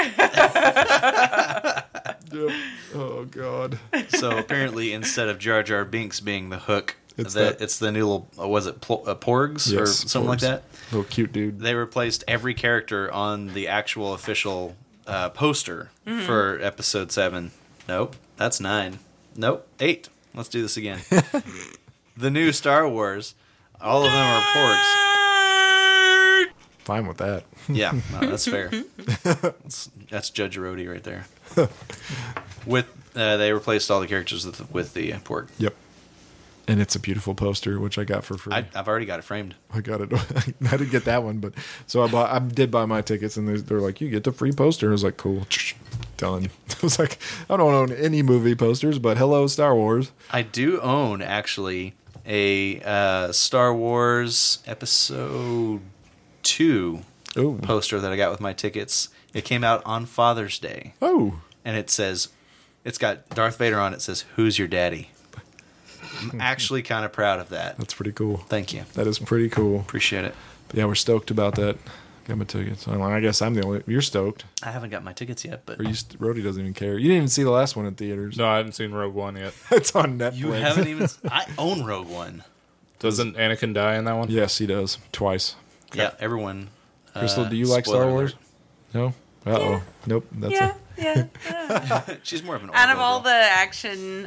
Yep. Oh, God. So apparently, instead of Jar Jar Binks being the hook, it's the new little, was it Porgs or something like that? Little cute dude. They replaced every character on the actual official poster for episode 7. Nope, that's 9. Nope, 8. Let's do this again. The new Star Wars, all of them are Porgs. Fine with that. Yeah, no, that's fair. That's Judge Rhodey right there. They replaced all the characters with the Porg. Yep. And it's a beautiful poster, which I got for free. I've already got it framed. I got it. I didn't get that one, but so I did buy my tickets, and they're like, you get the free poster. I was like, cool, done. I was like, I don't own any movie posters, but hello, Star Wars. I do own actually a Star Wars Episode 2 poster that I got with my tickets. It came out on Father's Day. Oh, and it's got Darth Vader on it. It says, "Who's your daddy?" I'm actually kind of proud of that. That's pretty cool. Thank you. That is pretty cool. Appreciate it. But yeah, we're stoked about that. Got my tickets. I guess I'm the only. You're stoked. I haven't got my tickets yet, but Rhodey doesn't even care. You didn't even see the last one in theaters. No, I haven't seen Rogue One yet. It's on Netflix. You haven't even. I own Rogue One. Doesn't Anakin die in that one? Yes, he does twice. Okay. Yeah, everyone. Crystal, do you like Star Wars? No. Yeah. Nope. That's Yeah. She's more of an. Out of all the action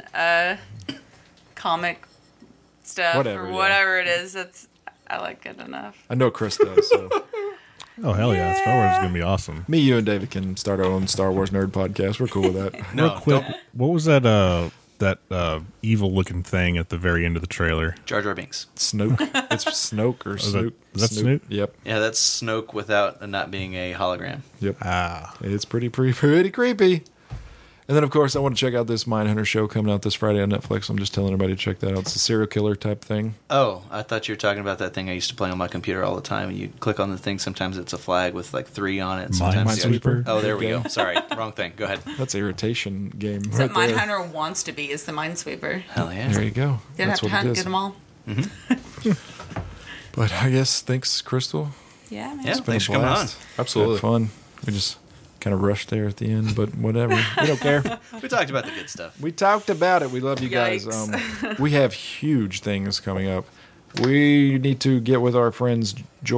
comic stuff whatever it is, I like it enough. I know Chris does. So. Oh hell yeah! Star Wars is gonna be awesome. Me, you, and David can start our own Star Wars nerd podcast. We're cool with that. Real quick, what was that evil looking thing at the very end of the trailer? Jar Jar Binks. Snoke. It's Snoke or Snook. Is that Snook? Yep. Yeah, that's Snoke without not being a hologram. Yep. It's pretty creepy. And then, of course, I want to check out this Mindhunter show coming out this Friday on Netflix. I'm just telling everybody to check that out. It's a serial killer type thing. Oh, I thought you were talking about that thing I used to play on my computer all the time. And you click on the thing, sometimes it's a flag with like 3 on it. Minesweeper. Oh, there we go. Sorry, wrong thing. Go ahead. That's an irritation game. So Mindhunter wants to be is the Minesweeper. Hell yeah. There you go. You don't have to hunt, get them all. Mm-hmm. But I guess thanks, Crystal. Yeah, man. Yeah, thanks for coming on. Absolutely. Fun. We just kind of rushed there at the end, but whatever. We don't care. We talked about the good stuff. We talked about it. We love you guys. We have huge things coming up. We need to get with our friends,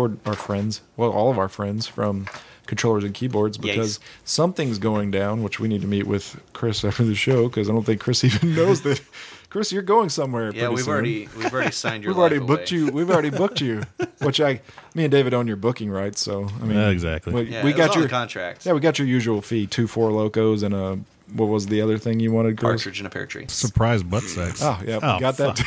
all of our friends from Controllers and Keyboards, because something's going down, which we need to meet with Chris after the show, because I don't think Chris even knows that. Chris, you're going somewhere. Yeah, we've already signed your. We've already booked you. We've already booked you. Which me and David own your booking rights. So I mean, exactly. We got your contract. Yeah, we got your usual fee: 2 Four Locos and a. What was the other thing you wanted, Chris? Partridge in a pear tree. Surprise butt sex. Oh yeah, we got that.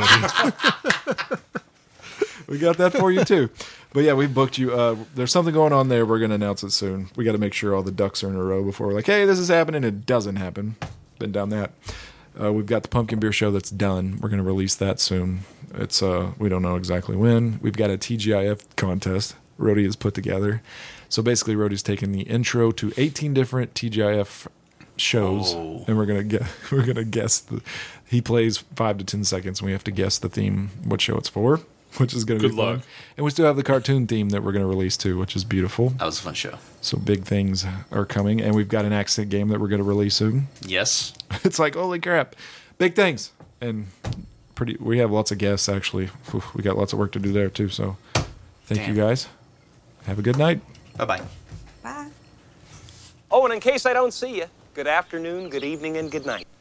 We got that for you too. But yeah, we booked you. There's something going on there. We're going to announce it soon. We got to make sure all the ducks are in a row before we're like, hey, this is happening. It doesn't happen. Been down that. We've got the Pumpkin Beer Show that's done. We're going to release that soon. It's we don't know exactly when. We've got a TGIF contest Rhodey has put together. So basically, Rhodey's taken the intro to 18 different TGIF shows, and we're gonna guess. He plays 5 to 10 seconds, and we have to guess the theme, what show it's for, which is going to be fun. And we still have the cartoon theme that we're going to release too, which is beautiful. That was a fun show. So big things are coming, and we've got an accent game that we're going to release soon. Yes. It's like, holy crap, big things, and we have lots of guests actually. We got lots of work to do there too. So thank you guys. Have a good night. Bye-bye. Bye. Oh, and in case I don't see you, good afternoon, good evening, and good night.